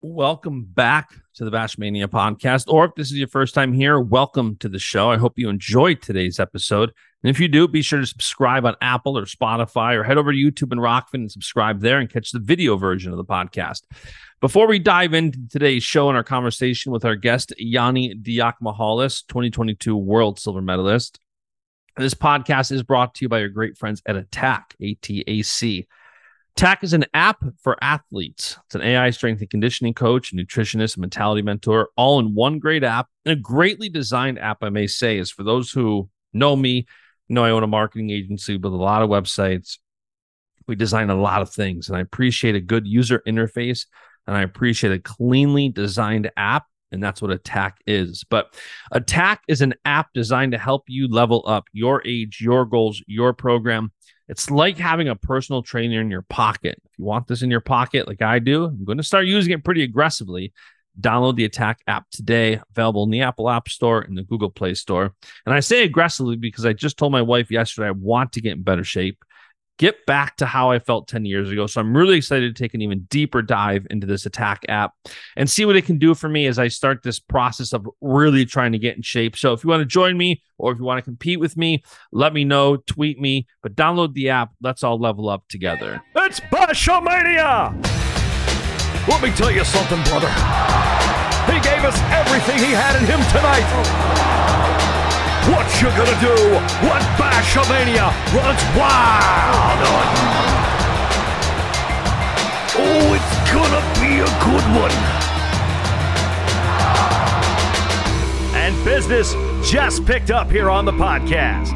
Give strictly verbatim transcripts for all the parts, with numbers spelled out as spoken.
Welcome back to the Bashmania podcast, or if this is your first time here, welcome to the show. I hope you enjoyed today's episode. And if you do, be sure to subscribe on Apple or Spotify, or head over to YouTube and Rockfin and subscribe there and catch the video version of the podcast. Before we dive into today's show and our conversation with our guest, Yianni Diakomihalis, twenty twenty-two World Silver Medalist, this podcast is brought to you by your great friends at Attack, A T A C. Attack is an app for athletes. It's an A I strength and conditioning coach, a nutritionist, a mentality mentor, all in one great app, and a greatly designed app, I may say, is for those who know me, know I own a marketing agency with a lot of websites. We design a lot of things, and I appreciate a good user interface, and I appreciate a cleanly designed app, and that's what Attack is. But Attack is an app designed to help you level up your age, your goals, your program. It's like having a personal trainer in your pocket. If you want this in your pocket like I do, I'm going to start using it pretty aggressively. Download the Attack app today, available in the Apple App Store and the Google Play Store. And I say aggressively because I just told my wife yesterday I want to get in better shape, get back to how I felt ten years ago. So I'm really excited to take an even deeper dive into this Attack app and see what it can do for me as I start this process of really trying to get in shape. So if you want to join me or if you want to compete with me, let me know, tweet me, but download the app. Let's all level up together. It's Bashmania! Let me tell you something, brother. He gave us everything he had in him tonight. What you gonna do when Bashmania runs wild on you? Oh, it's gonna be a good one. And business just picked up here on the podcast.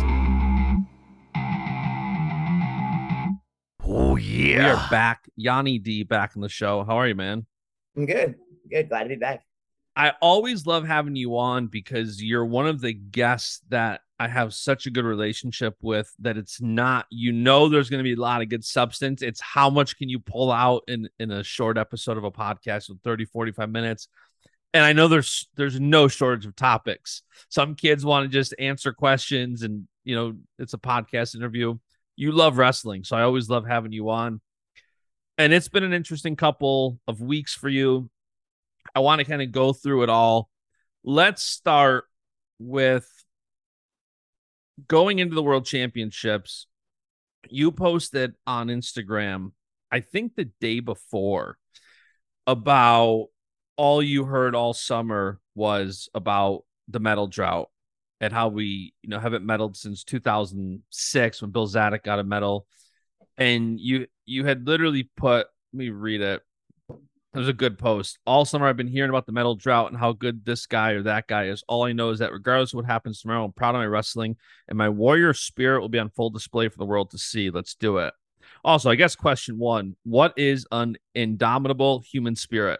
Oh, yeah. We are back. Yianni D back on the show. How are you, man? I'm good. Good. Glad to be back. I always love having you on because you're one of the guests that I have such a good relationship with that it's not, you know, there's going to be a lot of good substance. It's how much can you pull out in, in a short episode of a podcast with thirty, forty-five minutes. And I know there's, there's no shortage of topics. Some kids want to just answer questions and, you know, it's a podcast interview. You love wrestling. So I always love having you on. And it's been an interesting couple of weeks for you. I want to kind of go through it all. Let's start with going into the World Championships. You posted on Instagram, I think the day before, about all you heard all summer was about the medal drought and how we, you know, haven't medaled since two thousand six when Bill Zadick got a medal. And you, you had literally put, let me read it. There's a good post. All summer, I've been hearing about the medal drought and how good this guy or that guy is. All I know is that regardless of what happens tomorrow, I'm proud of my wrestling and my warrior spirit will be on full display for the world to see. Let's do it. Also, I guess question one, what is an indomitable human spirit?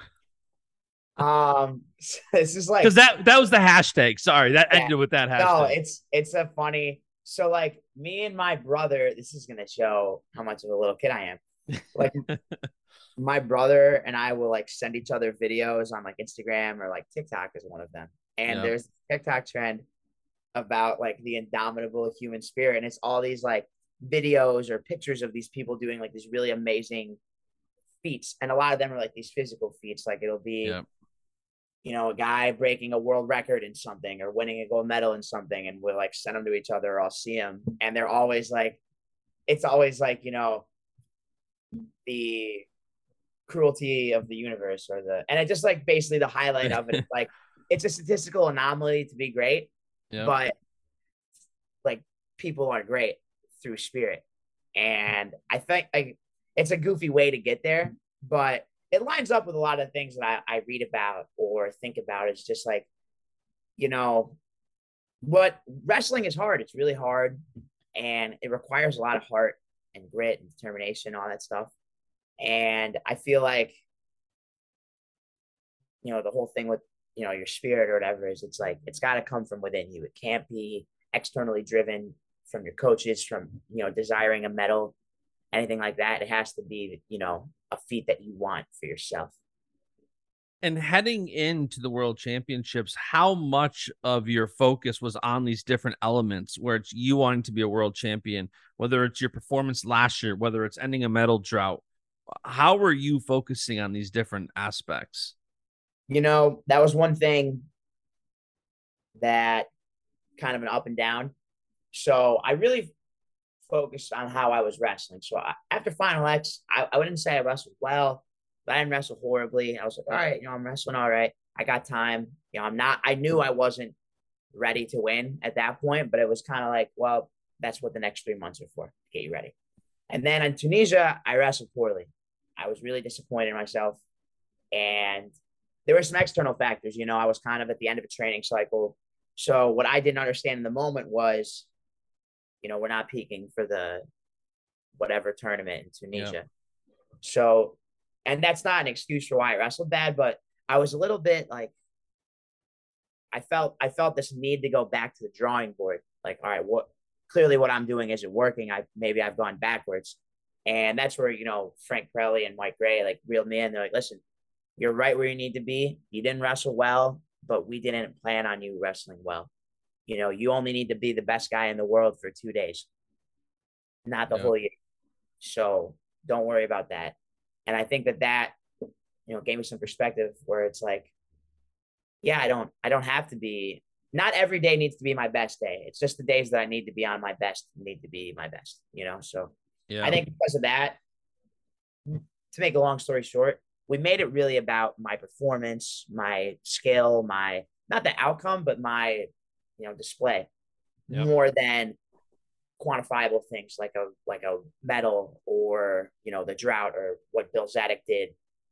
Um, this is like, Because that, that was the hashtag. Sorry, that Yeah. ended with that hashtag. no, it's, it's a funny, so like me and my brother, this is going to show how much of a little kid I am. Like my brother and I will like send each other videos on like Instagram or like TikTok is one of them. And Yeah. there's a TikTok trend about like the indomitable human spirit. And it's all these like videos or pictures of these people doing like these really amazing feats. And a lot of them are like these physical feats. Like it'll be, Yeah. you know, a guy breaking a world record in something or winning a gold medal in something. And we'll like send them to each other or I'll see them. And they're always like, it's always like, you know, the cruelty of the universe or the, and it just like basically the highlight of it is like, it's a statistical anomaly to be great, Yeah. but like people are great through spirit. And I think like it's a goofy way to get there, but it lines up with a lot of things that I, I read about or think about. It's just like, you know, what wrestling is hard. It's really hard and it requires a lot of heart and grit and determination, all that stuff. And I feel like, you know, the whole thing with, you know, your spirit or whatever is it's like, it's got to come from within you. It can't be externally driven from your coaches, from, you know, desiring a medal, anything like that. It has to be, you know, a feat that you want for yourself. And heading into the World Championships, how much of your focus was on these different elements where it's you wanting to be a world champion, whether it's your performance last year, whether it's ending a medal drought, How were you focusing on these different aspects? You know, that was one thing that kind of an up and down. So I really focused on how I was wrestling. So I, after Final X, I, I wouldn't say I wrestled well, but I didn't wrestle horribly. I was like, all right, you know, I'm wrestling all right. I got time. You know, I'm not, I knew I wasn't ready to win at that point, but it was kind of like, well, that's what the next three months are for, to get you ready. And then in Tunisia, I wrestled poorly. I was really disappointed in myself. And there were some external factors. You know, I was kind of at the end of a training cycle. So what I didn't understand in the moment was, you know, we're not peaking for the whatever tournament in Tunisia. Yep. So, and that's not an excuse for why I wrestled bad, but I was a little bit like, I felt, I felt this need to go back to the drawing board. Like, all right, what, clearly what I'm doing isn't working. I, maybe I've gone backwards. And that's where, you know, Frank Pirelli and Mike Gray, like, reeled me in. They're like, listen, you're right where you need to be. You didn't wrestle well, but we didn't plan on you wrestling well. You know, you only need to be the best guy in the world for two days, not the yep. whole year. So don't worry about that. And I think that that, you know, gave me some perspective where it's like, yeah, I don't, I don't have to be, not every day needs to be my best day. It's just the days that I need to be on my best need to be my best, you know? So yeah. I think because of that, to make a long story short, we made it really about my performance, my skill, my, not the outcome, but my, you know, display yep. more than quantifiable things like a, like a medal or, you know, the drought or what Bill Zadick did,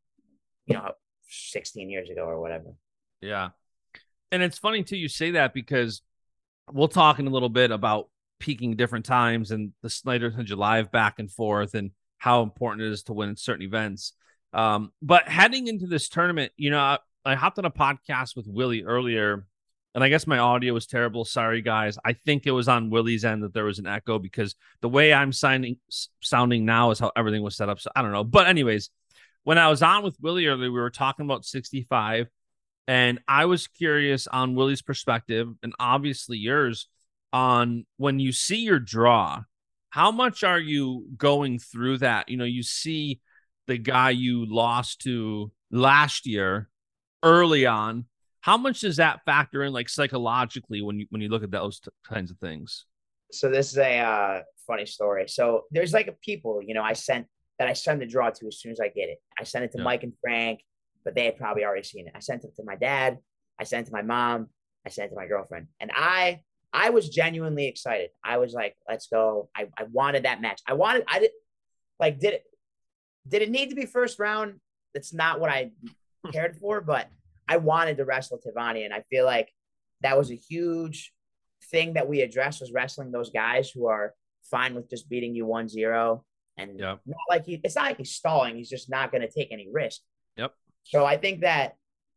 you know, sixteen years ago or whatever. Yeah. And it's funny too, you say that because we'll talk in a little bit about peaking different times and the Snyder and July back and forth and how important it is to win certain events. Um, but heading into this tournament, you know, I, I hopped on a podcast with Willie earlier, and I guess my audio was terrible. Sorry, guys. I think it was on Willie's end that there was an echo because the way I'm signing, sounding now is how everything was set up. So I don't know. But anyways, when I was on with Willie earlier, we were talking about sixty-five, and I was curious on Willie's perspective and obviously yours on when you see your draw, how much are you going through that? You know, you see the guy you lost to last year early on. How much does that factor in, like, psychologically when you when you look at those t- kinds of things? So this is a uh, funny story. So there's like a people, you know, I sent that I send the draw to as soon as I get it. I sent it to yeah. Mike and Frank, but they had probably already seen it. I sent it to my dad. I sent it to my mom. I sent it to my girlfriend. And I I was genuinely excited. I was like, let's go. I, I wanted that match. I wanted, I did like, did it, did it need to be first round? That's not what I cared for, but I wanted to wrestle Tavani. And I feel like that was a huge thing that we addressed, was wrestling those guys who are fine with just beating you one zero. And yep. not like he, it's not like he's stalling. He's just not going to take any risk. Yep. So I think that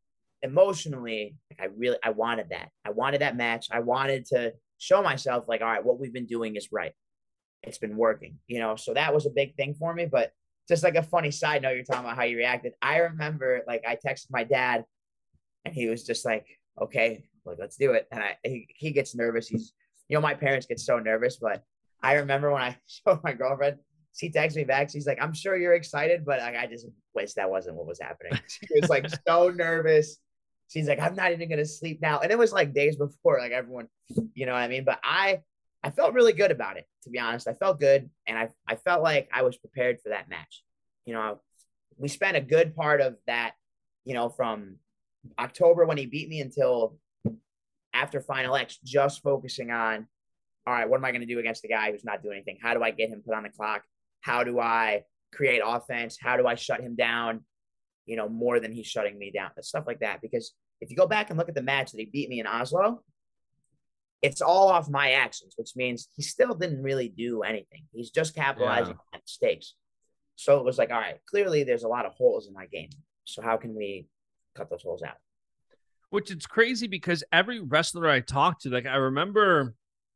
emotionally, like I really, I wanted that. I wanted that match. I wanted to show myself like, all right, what we've been doing is right. It's been working, you know? So that was a big thing for me. But just like a funny side note, you're talking about how you reacted. I remember like I texted my dad and he was just like, okay, like, let's do it. And I, he, he gets nervous. He's, you know, my parents get so nervous, but I remember when I showed my girlfriend, she texted me back. She's like, I'm sure you're excited, but I, I just wish that wasn't what was happening. She was like so nervous. She's like, I'm not even going to sleep now. And it was like days before, like everyone, you know what I mean? But I, I felt really good about it, to be honest. I felt good. And I, I felt like I was prepared for that match. You know, we spent a good part of that, you know, from October when he beat me until after Final X, just focusing on, all right, what am I going to do against the guy who's not doing anything? How do I get him put on the clock? How do I create offense? How do I shut him down, you know, more than he's shutting me down? Stuff like that. Because if you go back and look at the match that he beat me in Oslo, it's all off my actions, which means he still didn't really do anything. He's just capitalizing yeah. on mistakes. So it was like, all right, clearly there's a lot of holes in my game. So how can we cut those holes out? Which it's crazy because every wrestler I talked to, like I remember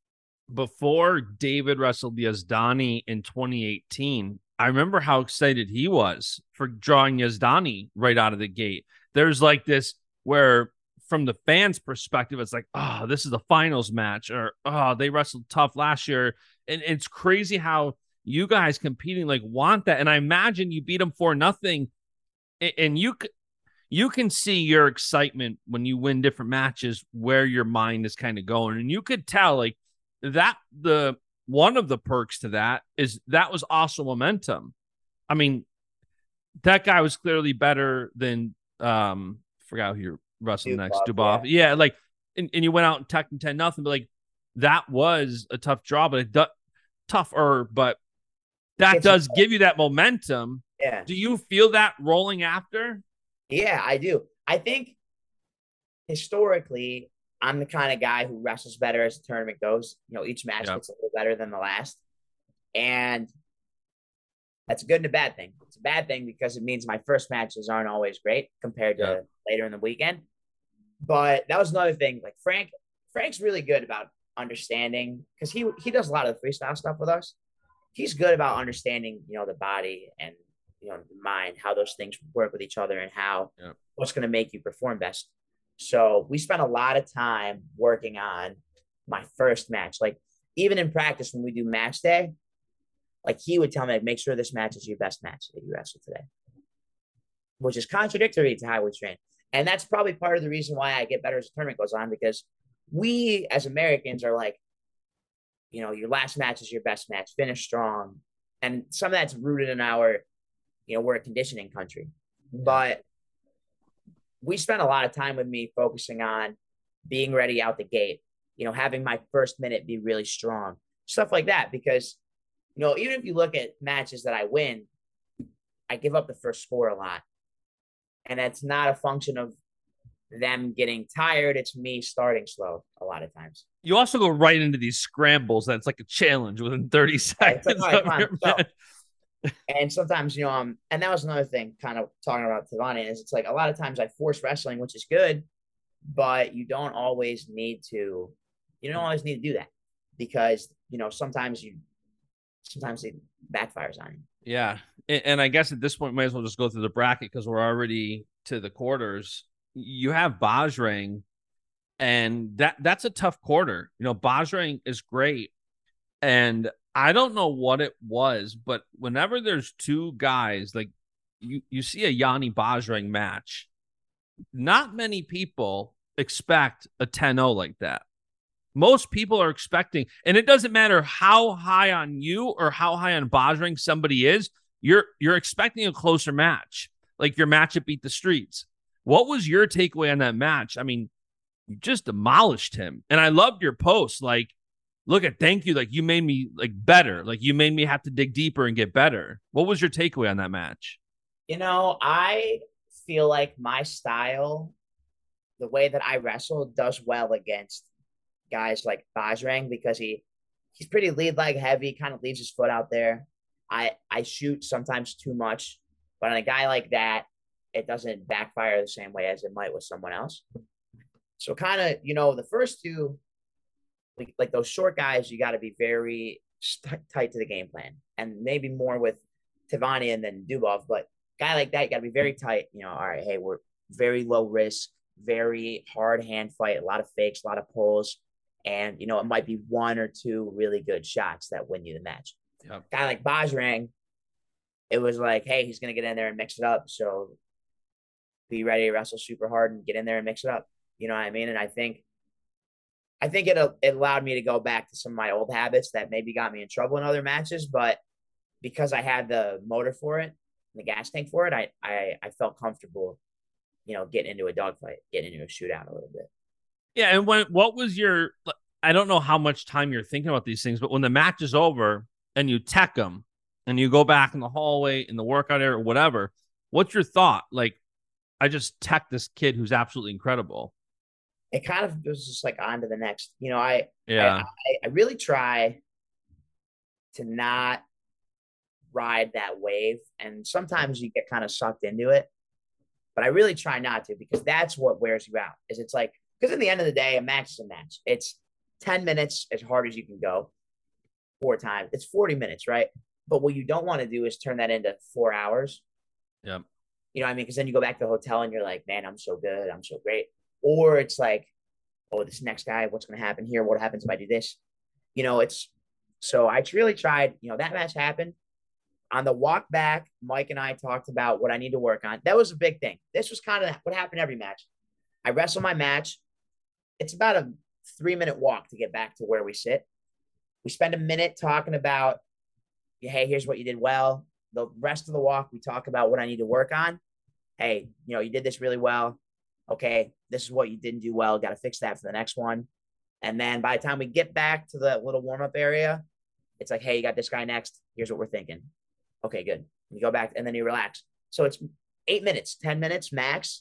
before David wrestled Yazdani in twenty eighteen, I remember how excited he was for drawing Yazdani right out of the gate. There's like this where from the fans' perspective, it's like, oh, this is the finals match, or oh, they wrestled tough last year. And it's crazy how you guys competing like want that. And I imagine you beat them for nothing. And you you can see your excitement when you win different matches, where your mind is kind of going. And you could tell like that the one of the perks to that is that was also momentum. I mean, that guy was clearly better than um forgot who you're wrestling next, Dubov. Yeah. yeah, like and, and you went out and tech and ten nothing, but like that was a tough draw, but it do, tougher, but that it's does give you that momentum. Yeah. Do you feel that rolling after? Yeah, I do. I think historically, I'm the kind of guy who wrestles better as the tournament goes. You know, each match yep. gets a little better than the last. And that's a good and a bad thing. It's a bad thing because it means my first matches aren't always great compared to yep. later in the weekend. But that was another thing. Like Frank, Frank's really good about understanding because he he does a lot of the freestyle stuff with us. He's good about understanding, you know, the body and, you know, the mind, how those things work with each other and how yeah. what's going to make you perform best. So we spent a lot of time working on my first match. Like even in practice, when we do match day, like he would tell me, like, make sure this match is your best match that you wrestle today, which is contradictory to how we train. And that's probably part of the reason why I get better as the tournament goes on, because we as Americans are like, you know, your last match is your best match, finish strong. And some of that's rooted in our, you know, we're a conditioning country. But we spent a lot of time with me focusing on being ready out the gate, you know, having my first minute be really strong, stuff like that. Because, you know, even if you look at matches that I win, I give up the first score a lot. And that's not a function of them getting tired. It's me starting slow a lot of times. You also go right into these scrambles. That's like a challenge within thirty seconds. Like, right, so, and sometimes, you know, um, and that was another thing kind of talking about Tavani is it's like a lot of times I force wrestling, which is good, but you don't always need to, you don't always need to do that because, you know, sometimes you, sometimes it backfires on you. Yeah. And I guess at this point, we might as well just go through the bracket because we're already to the quarters. You have Bajrang, and that that's a tough quarter. You know, Bajrang is great. And I don't know what it was, but whenever there's two guys, like you, you see a Yanni Bajrang match, not many people expect a ten oh like that. Most people are expecting, and it doesn't matter how high on you or how high on Bajrang somebody is, you're you're expecting a closer match, like your match at Beat the Streets. What was your takeaway on that match? I mean, you just demolished him. And I loved your post. Like, look at, thank you. Like, you made me like better. Like, you made me have to dig deeper and get better. What was your takeaway on that match? You know, I feel like my style, the way that I wrestle, does well against guys like Bajrang because he he's pretty lead leg heavy, kind of leaves his foot out there. I I shoot sometimes too much, but on a guy like that, it doesn't backfire the same way as it might with someone else. So kind of, you know, the first two, like, like those short guys, you got to be very st- tight to the game plan, and maybe more with Tavani than Dubov, but guy like that, you got to be very tight. You know, all right, hey, we're very low risk, very hard hand fight, a lot of fakes, a lot of pulls. And, you know, it might be one or two really good shots that win you the match. Yep. Guy like Bajrang, it was like, hey, he's going to get in there and mix it up. So be ready to wrestle super hard and get in there and mix it up. You know what I mean? And I think, I think it, it allowed me to go back to some of my old habits that maybe got me in trouble in other matches. But because I had the motor for it, the gas tank for it, I, I, I felt comfortable, you know, getting into a dogfight, getting into a shootout a little bit. Yeah, and when what was your? I don't know how much time you're thinking about these things, but when the match is over and you tech them and you go back in the hallway in the workout area or whatever, what's your thought? Like, I just tech this kid who's absolutely incredible. It kind of was just like on to the next. You know, I yeah, I, I really try to not ride that wave, and sometimes you get kind of sucked into it, but I really try not to because that's what wears you out. Is it's like. Because at the end of the day, a match is a match. It's ten minutes as hard as you can go four times. It's forty minutes, right? But what you don't want to do is turn that into four hours. Yeah. You know what I mean? Because then you go back to the hotel and you're like, man, I'm so good. I'm so great. Or it's like, oh, this next guy, what's going to happen here? What happens if I do this? You know, it's So I really tried, you know, that match happened. On the walk back, Mike and I talked about what I need to work on. That was a big thing. This was kind of what happened every match. I wrestle my match. It's about a three minute walk to get back to where we sit. We spend a minute talking about, hey, here's what you did well. The rest of the walk, we talk about what I need to work on. Hey, you know, you did this really well. Okay, this is what you didn't do well. Got to fix that for the next one. And then by the time we get back to the little warm up area, it's like, hey, you got this guy next. Here's what we're thinking. Okay, good. You go back and then you relax. So it's eight minutes, ten minutes max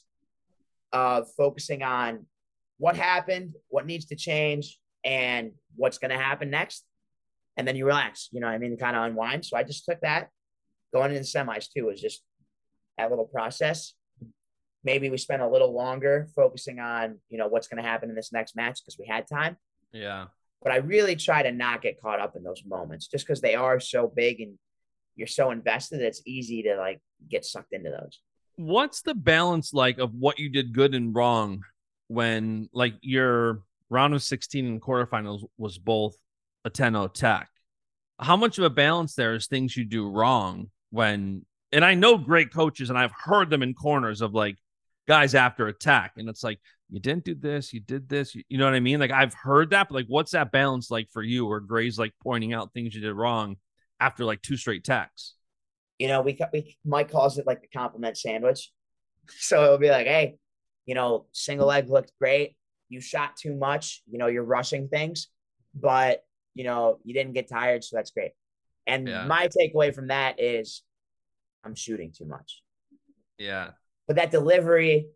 of focusing on what happened, what needs to change, and what's going to happen next. And then you relax, you know what I mean? Kind of unwind. So I just took that going into the semis too, was just that little process. Maybe we spent a little longer focusing on, you know, what's going to happen in this next match because we had time. Yeah. But I really try to not get caught up in those moments just because they are so big and you're so invested. It's easy to like get sucked into those. What's the balance like of what you did good and wrong when like your round of sixteen and quarterfinals was both a ten oh tech? How much of a balance there is things you do wrong when, and I know great coaches and I've heard them in corners of like guys after attack. And it's like, you didn't do this, you did this, you, you know what I mean? Like I've heard that, but like, what's that balance like for you or Gray's like pointing out things you did wrong after like two straight tacks? You know, we, we Mike calls it like the compliment sandwich. So it'll be like, hey, you know, single leg looked great. You shot too much. You know, you're rushing things, but, you know, you didn't get tired. So that's great. And Yeah. my takeaway from that is I'm shooting too much. Yeah. But that delivery,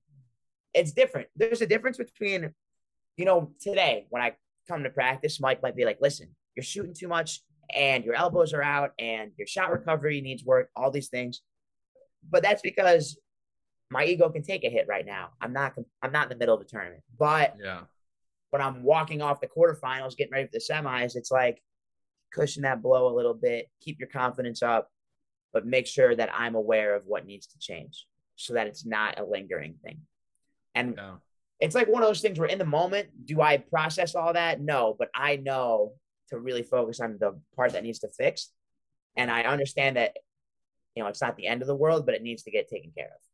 it's different. There's a difference between, you know, today when I come to practice, Mike might be like, listen, you're shooting too much and your elbows are out and your shot recovery needs work, all these things. But that's because my ego can take a hit right now. I'm not, I'm not in the middle of a tournament, but yeah, when I'm walking off the quarterfinals, getting ready for the semis, it's like cushion that blow a little bit, keep your confidence up, but make sure that I'm aware of what needs to change so that it's not a lingering thing. And yeah. it's like one of those things where in the moment, do I process all that? No, but I know to really focus on the part that needs to fix. And I understand that, you know, it's not the end of the world, but it needs to get taken care of.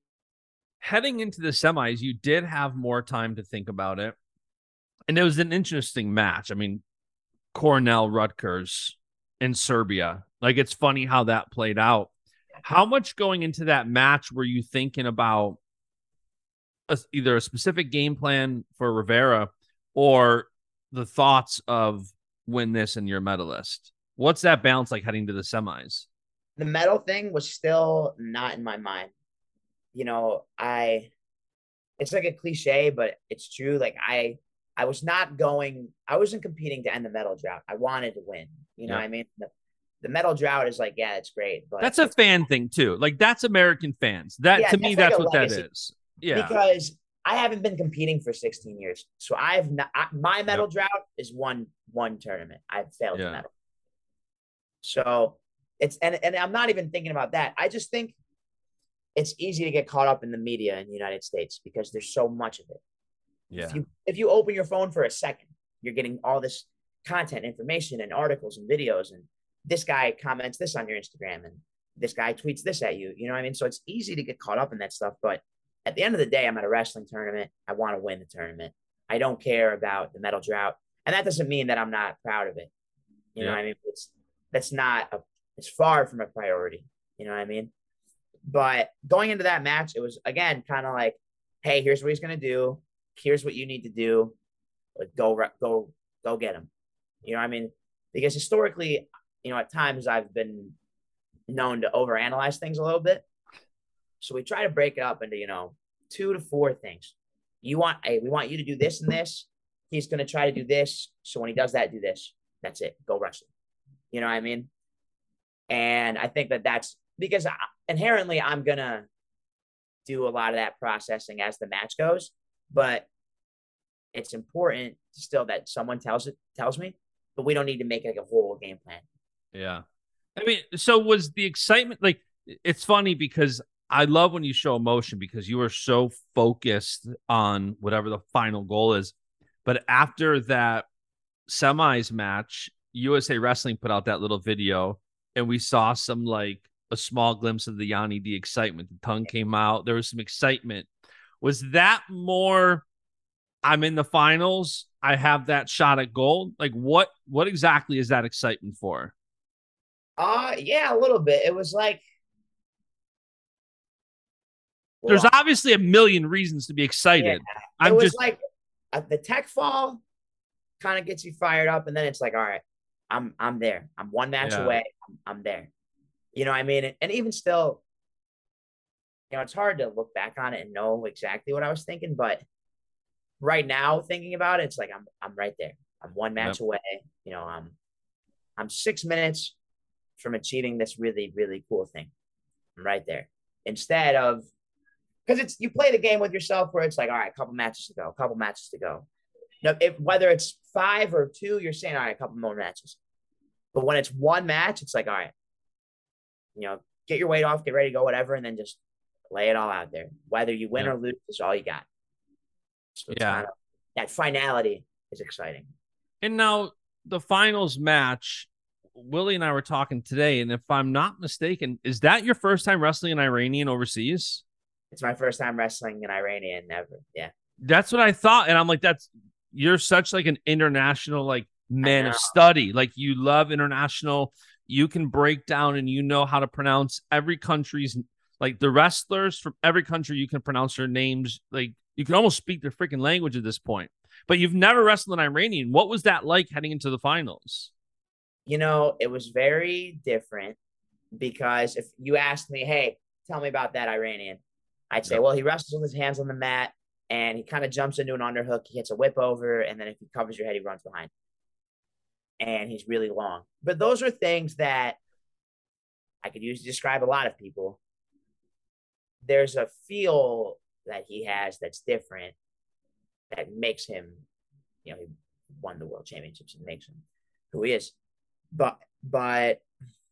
Heading into the semis, you did have more time to think about it. And it was an interesting match. I mean, Cornell Rutgers in Serbia. Like, it's funny how that played out. How much going into that match were you thinking about a, either a specific game plan for Rivera or the thoughts of win this and you're a medalist? What's that balance like heading to the semis? The medal thing was still not in my mind. You know, I, it's like a cliche, but it's true. Like I, I was not going, I wasn't competing to end the medal drought. I wanted to win. You know yeah. what I mean? The, the medal drought is like, yeah, it's great. But that's a fan thing too. Like that's American fans. That yeah, to me, that's that's like what legacy. that is. Yeah. Because I haven't been competing for sixteen years. So I've not, I, my medal yep. drought is one, one tournament. I've failed yeah. to medal. So it's, and, and I'm not even thinking about that. I just think it's easy to get caught up in the media in the United States because there's so much of it. Yeah. If you, if you open your phone for a second, you're getting all this content, information, and articles and videos. And this guy comments this on your Instagram and this guy tweets this at you. You know what I mean? So it's easy to get caught up in that stuff. But at the end of the day, I'm at a wrestling tournament. I want to win the tournament. I don't care about the medal drought. And that doesn't mean that I'm not proud of it. You yeah. know what I mean? It's, that's not, a, it's far from a priority. You know what I mean? But going into that match, it was, again, kind of like, hey, here's what he's going to do. Here's what you need to do. Like, go, go, go get him. You know what I mean? Because historically, you know, at times I've been known to overanalyze things a little bit. So we try to break it up into, you know, two to four things. You want, hey, we want you to do this and this. He's going to try to do this. So when he does that, do this. That's it. Go wrestle. You know what I mean? And I think that that's because I, inherently I'm going to do a lot of that processing as the match goes, but it's important still that someone tells it, tells me, but we don't need to make like a whole game plan. Yeah. I mean, so was the excitement, like, it's funny because I love when you show emotion because you are so focused on whatever the final goal is. But after that semis match, U S A Wrestling put out that little video, and we saw some like a small glimpse of the Yanni D excitement. The tongue came out. There was some excitement. Was that more, I'm in the finals, I have that shot at gold? Like what what exactly is that excitement for? Uh yeah, a little bit. It was like, There's well, obviously a million reasons to be yeah, excited. it I'm was just like uh, the tech fall kind of gets you fired up, and then it's like, all right, I'm I'm there. I'm one match yeah. away. I'm, I'm there. You know what I mean? And even still, you know, it's hard to look back on it and know exactly what I was thinking, but right now thinking about it, it's like I'm I'm right there. I'm one Yep. match away. You know, I'm I'm six minutes from achieving this really, really cool thing. I'm right there. Instead of, because it's, you play the game with yourself where it's like, all right, a couple matches to go, a couple matches to go. Now, if, whether it's five or two, you're saying, all right, a couple more matches. But when it's one match, it's like, all right, you know, get your weight off, get ready to go, whatever, and then just lay it all out there. Whether you win Yep. or lose is all you got. So it's Yeah. kind of, that finality is exciting. And now the finals match, Willie and I were talking today, and if I'm not mistaken, is that your first time wrestling an Iranian overseas? It's my first time wrestling an Iranian ever. Yeah. That's what I thought. And I'm like, that's, you're such like an international like man of study. Like you love international. You can break down and you know how to pronounce every country's, like the wrestlers from every country, you can pronounce their names. Like you can almost speak their freaking language at this point. But you've never wrestled an Iranian. What was that like heading into the finals? You know, it was very different because if you asked me, hey, tell me about that Iranian, I'd say, Yep. well, he wrestles with his hands on the mat and he kind of jumps into an underhook. He hits a whip over, and then if he covers your head, he runs behind. And he's really long. But those are things that I could use to describe a lot of people. There's a feel that he has that's different that makes him, you know, he won the world championships and makes him who he is. But, but,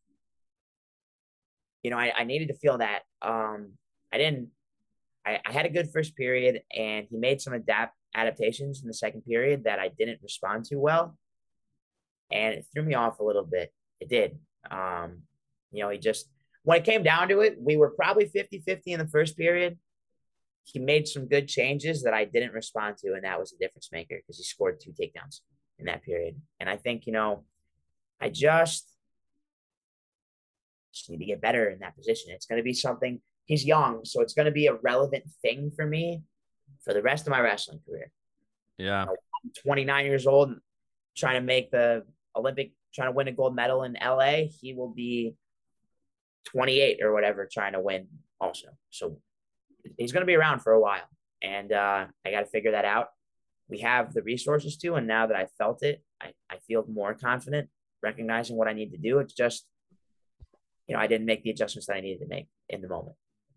you know, I, I needed to feel that. Um, I didn't, I, I had a good first period, and he made some adapt adaptations in the second period that I didn't respond to well. And it threw me off a little bit. It did. Um, you know, he just, when it came down to it, we were probably fifty-fifty in the first period. He made some good changes that I didn't respond to, and that was a difference maker because he scored two takedowns in that period. And I think, you know, I just, just need to get better in that position. It's going to be something, he's young, so it's going to be a relevant thing for me for the rest of my wrestling career. Yeah. You know, I'm twenty-nine years old, trying to make the Olympic, trying to win a gold medal in L A. He will be twenty-eight or whatever, trying to win also. So he's going to be around for a while, and uh, I got to figure that out. We have the resources to, and now that I felt it, I, I feel more confident recognizing what I need to do. It's just, you know, I didn't make the adjustments that I needed to make in the moment.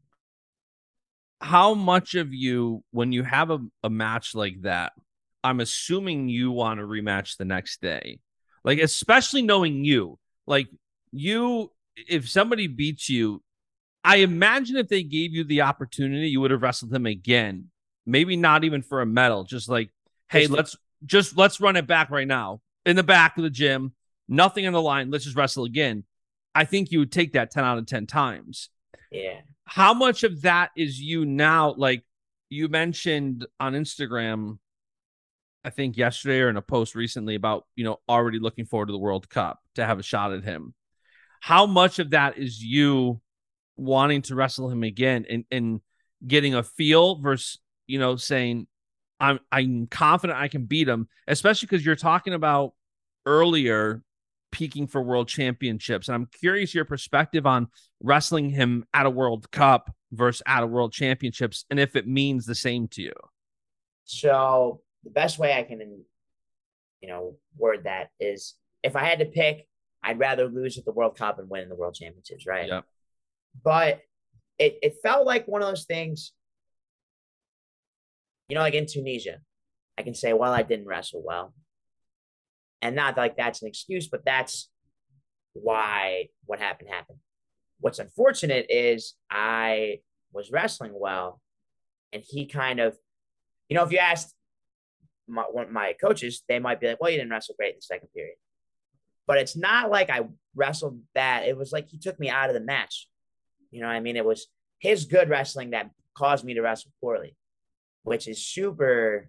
How much of you, when you have a, a match like that, I'm assuming you want to rematch the next day, like, especially knowing you, like you, if somebody beats you, I imagine if they gave you the opportunity, you would have wrestled them again. Maybe not even for a medal, just like, hey, Just- let's just let's run it back right now in the back of the gym, nothing on the line. Let's just wrestle again. I think you would take that ten out of ten times. Yeah. How much of that is you now? Like you mentioned on Instagram, I think yesterday or in a post recently about, you know, already looking forward to the World Cup to have a shot at him. How much of that is you wanting to wrestle him again and, and getting a feel versus, you know, saying, I'm, I'm confident I can beat him, especially because you're talking about earlier peaking for world championships. And I'm curious your perspective on wrestling him at a World Cup versus at a world championships, and if it means the same to you. So the best way I can, you know, word that is, if I had to pick, I'd rather lose at the World Cup and win in the World Championships, right? Yep. But it, it felt like one of those things, you know, like in Tunisia, I can say, well, I didn't wrestle well. And not like that's an excuse, but that's why what happened happened. What's unfortunate is I was wrestling well, and he kind of, you know, if you asked my, one of my coaches, they might be like, well, you didn't wrestle great in the second period. but it's not like I wrestled bad. It was like he took me out of the match. You know what I mean? It was his good wrestling that caused me to wrestle poorly, which is super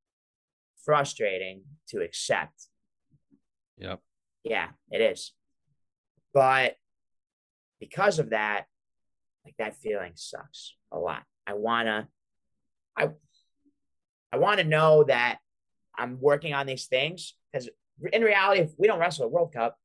frustrating to accept. Yep. Yeah, it is. But because of that, like that feeling sucks a lot. I wanna, I, I want to know that I'm working on these things, because in reality, if we don't wrestle a World Cup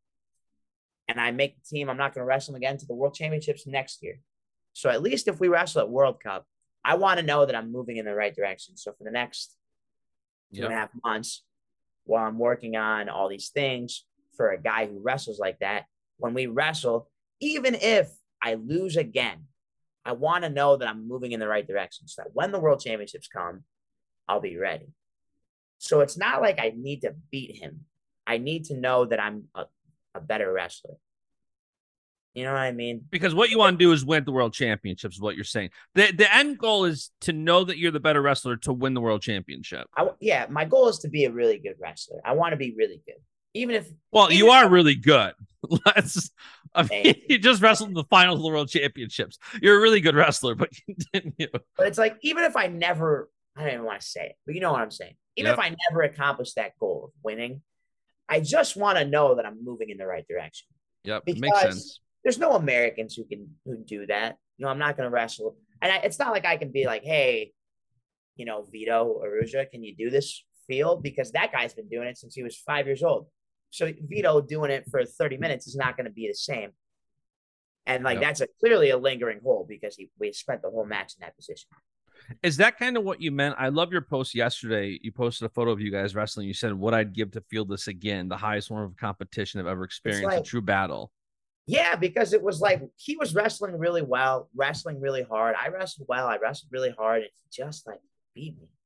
and I make the team, I'm not going to wrestle them again to the World Championships next year. So at least if we wrestle at World Cup, I want to know that I'm moving in the right direction. So for the next two yep. and a half months, while I'm working on all these things for a guy who wrestles like that, when we wrestle, even if I lose again, I want to know that I'm moving in the right direction, so that when the World Championships come, I'll be ready. So it's not like I need to beat him. I need to know that I'm a, a better wrestler. You know what I mean? Because what you want to do is win the World Championships, is what you're saying. The the end goal is to know that you're the better wrestler to win the World Championship. I, yeah, my goal is to be a really good wrestler. I want to be really good. Even if Well, even you if are I, really good. Let's I mean, you just wrestled in the finals of the World Championships. You're a really good wrestler, but continue. But it's like, even if I never, I don't even want to say it, but you know what I'm saying. Even yep. if I never accomplish that goal of winning, I just want to know that I'm moving in the right direction. Yep, because makes sense. There's no Americans who can who do that. You know, I'm not going to wrestle. And I, it's not like I can be like, hey, you know, Vito Arujau, can you do this field? Because that guy's been doing it since he was five years old. So Vito doing it for thirty minutes is not going to be the same. And like, yep. that's a clearly a lingering hole, because he, we spent the whole match in that position. Is that kind of what you meant? I love your post yesterday. You posted a photo of you guys wrestling. You said, what I'd give to feel this again, the highest form of competition I've ever experienced, like, a true battle. Yeah, because it was like, he was wrestling really well, wrestling really hard. I wrestled well. I wrestled really hard. And he just like beat me.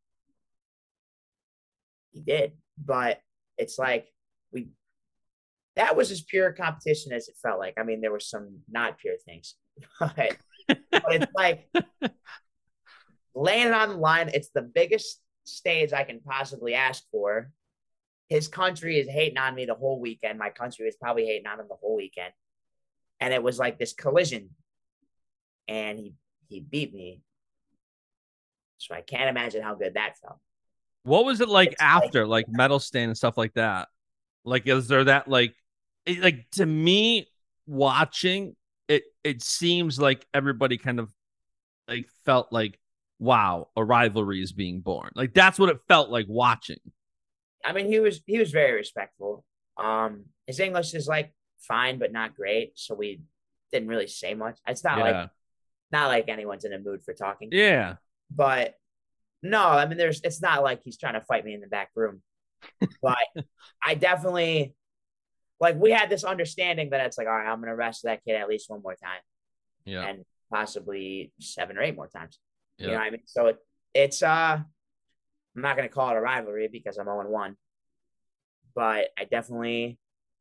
He did. But it's like, we, that was as pure competition as it felt like. I mean, there were some not pure things, but, but it's like, laying it on the line. It's the biggest stage I can possibly ask for. His country is hating on me the whole weekend. My country was probably hating on him the whole weekend. And it was like this collision. And he, he beat me. So I can't imagine how good that felt. What was it like it's after, like, like medal stand and stuff like that? Like, is there that, like, it, like, to me, watching it, it seems like everybody kind of like felt like, wow, a rivalry is being born. Like, that's what it felt like watching. I mean, he was he was very respectful. Um, his English is like fine, but not great. So we didn't really say much. It's not yeah. like not like anyone's in a mood for talking. Yeah. But no, I mean, there's it's not like he's trying to fight me in the back room. But I definitely, like, we had this understanding that it's like, all right, I'm gonna wrestle that kid at least one more time. Yeah. And possibly seven or eight more times. Yeah. You know what I mean? So it, it's, uh, I'm not going to call it a rivalry because I'm oh and one, but I definitely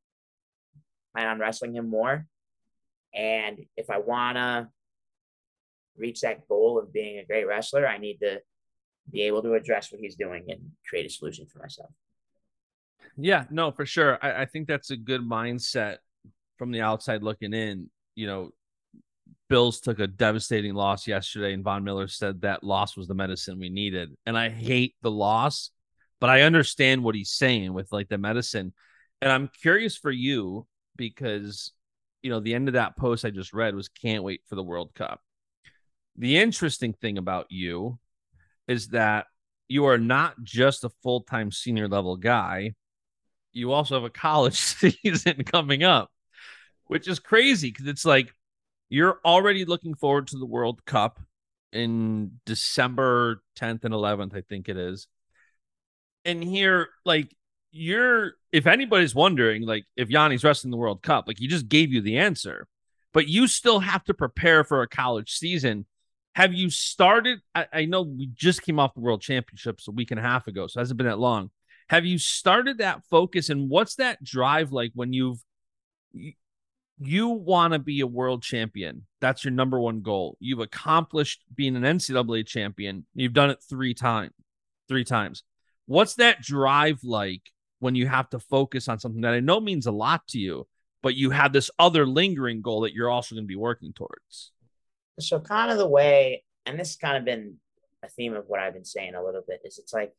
plan on wrestling him more. And if I want to reach that goal of being a great wrestler, I need to be able to address what he's doing and create a solution for myself. Yeah, no, for sure. I, I think that's a good mindset from the outside looking in. You know, Bills took a devastating loss yesterday, and Von Miller said that loss was the medicine we needed. And I hate the loss, but I understand what he's saying with, like, the medicine. And I'm curious for you because, you know, the end of that post I just read was can't wait for the World Cup. The interesting thing about you is that you are not just a full-time senior level guy. You also have a college season coming up, which is crazy because it's like, you're already looking forward to the World Cup in December tenth and eleventh, I think it is. And here, like, you're, if anybody's wondering, like, if Yianni's wrestling the World Cup, like, he just gave you the answer, but you still have to prepare for a college season. Have you started? I, I know we just came off the World Championships a week and a half ago, so it hasn't been that long. Have you started that focus, and what's that drive like when you've, you, you want to be a world champion? That's your number one goal. You've accomplished being an N C double A champion. You've done it three times, three times. What's that drive like when you have to focus on something that I know means a lot to you, but you have this other lingering goal that you're also going to be working towards? So kind of the way, and this has kind of been a theme of what I've been saying a little bit, is it's like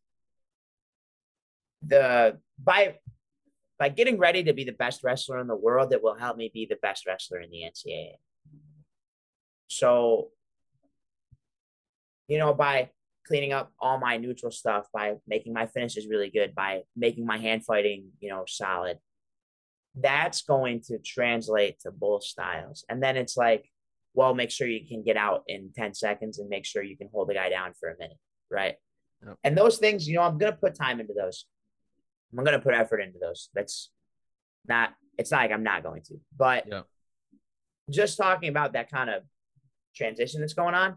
the by by getting ready to be the best wrestler in the world, it will help me be the best wrestler in the N C double A. So, you know, by cleaning up all my neutral stuff, by making my finishes really good, by making my hand fighting, you know, solid, that's going to translate to both styles. And then it's like, well, make sure you can get out in ten seconds and make sure you can hold the guy down for a minute, right? Yep. And those things, you know, I'm going to put time into those. I'm going to put effort into those. That's not, it's not like I'm not going to. But yep. Just talking about that kind of transition that's going on,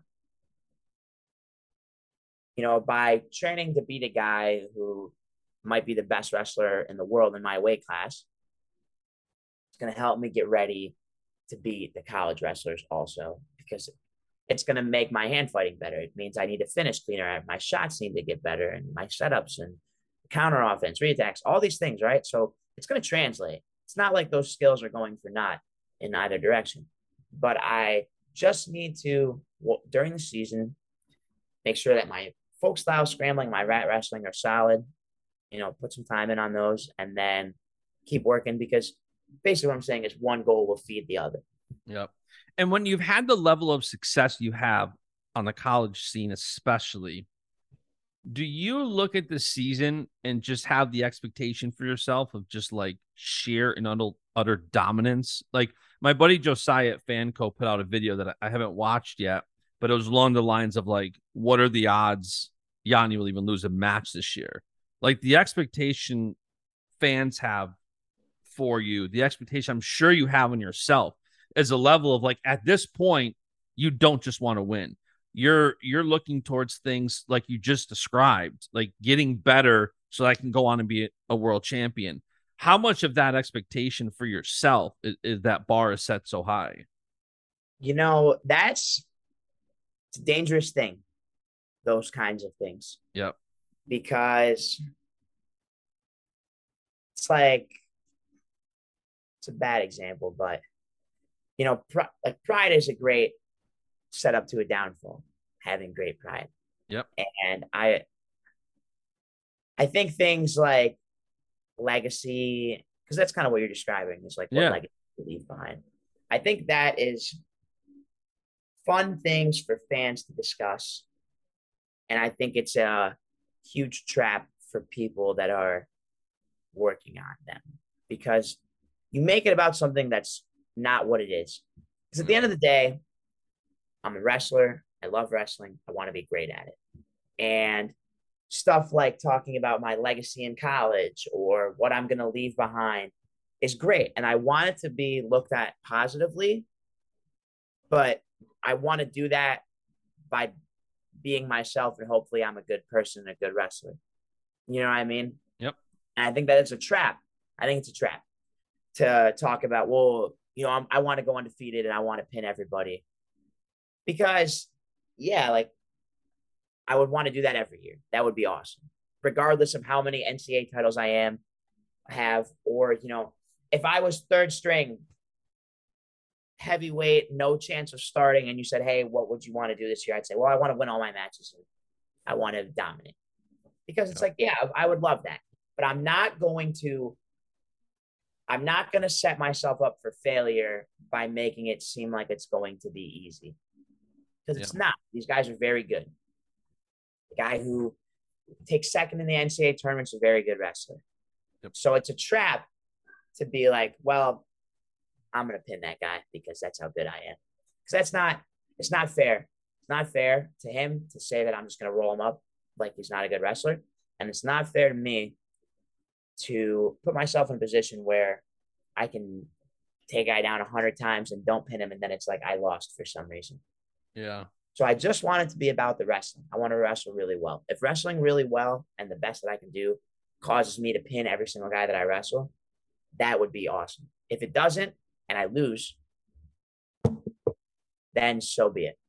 you know, by training to beat a guy who might be the best wrestler in the world in my weight class, it's going to help me get ready to beat the college wrestlers also, because it's going to make my hand fighting better. It means I need to finish cleaner. My shots need to get better, and my setups and counter offense, reattacks, all these things, right? So it's going to translate. It's not like those skills are going for naught in either direction. But I just need to, well, during the season, make sure that my folk style scrambling, my rat wrestling are solid, you know, put some time in on those, and then keep working, because basically what I'm saying is one goal will feed the other. Yep. And when you've had the level of success you have on the college scene, especially, do you look at the season and just have the expectation for yourself of just like sheer and utter, utter dominance? Like my buddy Josiah at Fanco put out a video that I haven't watched yet, but it was along the lines of like, what are the odds Yianni will even lose a match this year? Like the expectation fans have for you, the expectation I'm sure you have on yourself, is a level of like, at this point, you don't just want to win. You're you're looking towards things like you just described, like getting better so I can go on and be a world champion. How much of that expectation for yourself is, is that bar is set so high? You know, that's it's a dangerous thing, those kinds of things. Yep. Because it's like, it's a bad example, but you know, pr- like pride is a great setup to a downfall, having great pride. Yep. And I I think things like legacy, because that's kind of what you're describing, is like what yeah. legacy you leave behind. I think that is fun things for fans to discuss. And I think it's a huge trap for people that are working on them, because you make it about something that's not what it is. Because at the end of the day, I'm a wrestler. I love wrestling. I want to be great at it. And stuff like talking about my legacy in college or what I'm going to leave behind is great. And I want it to be looked at positively, but I want to do that by being myself, and hopefully I'm a good person and a good wrestler. You know what I mean? Yep. And I think that it's a trap. I think it's a trap to talk about, well, you know, I'm, I want to go undefeated and I want to pin everybody. Because, yeah, like, I would want to do that every year. That would be awesome. Regardless of how many N C double A titles I am, have, or, you know, if I was third string, heavyweight, no chance of starting, and you said, hey, what would you want to do this year? I'd say, well, I want to win all my matches. And I want to dominate. Because it's like, yeah, I would love that. But I'm not going to, I'm not going to set myself up for failure by making it seem like it's going to be easy. Because it's not. These guys are very good. The guy who takes second in the N C double A tournament is a very good wrestler. Yep. So it's a trap to be like, well, I'm going to pin that guy because that's how good I am. Because that's not, it's not fair. It's not fair to him to say that I'm just going to roll him up like he's not a good wrestler. And it's not fair to me to put myself in a position where I can take a guy down a hundred times and don't pin him, and then it's like I lost for some reason. Yeah. So I just want it to be about the wrestling. I want to wrestle really well. If wrestling really well and the best that I can do causes me to pin every single guy that I wrestle, that would be awesome. If it doesn't and I lose, then so be it.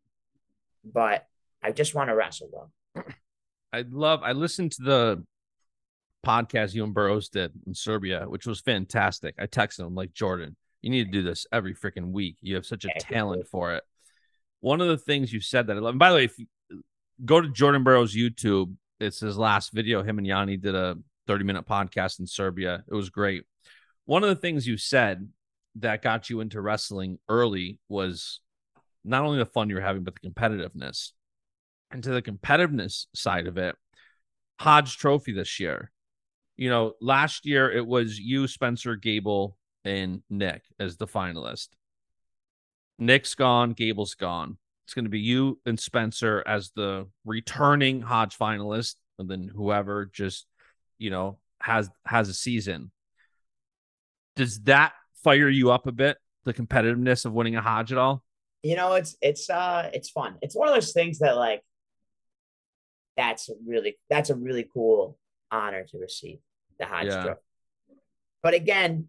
But I just want to wrestle well. I love, I listened to the podcast you and Burroughs did in Serbia, which was fantastic. I texted him like, Jordan, you need to do this every freaking week. You have such a talent for it. One of the things you said that I love, and by the way, if you go to Jordan Burroughs' YouTube, it's his last video. Him and Yanni did a thirty minute podcast in Serbia. It was great. One of the things you said that got you into wrestling early was not only the fun you were having, but the competitiveness. And to the competitiveness side of it, Hodge Trophy this year. You know, last year it was you, Spencer, Gable, and Nick as the finalist. Nick's gone, Gable's gone. It's going to be you and Spencer as the returning Hodge finalist, and then whoever just, you know, has has a season. Does that fire you up a bit, the competitiveness of winning a Hodge at all? You know, it's it's uh it's fun. It's one of those things that like that's really that's a really cool honor to receive, the Hodge Yeah. Trophy. But again,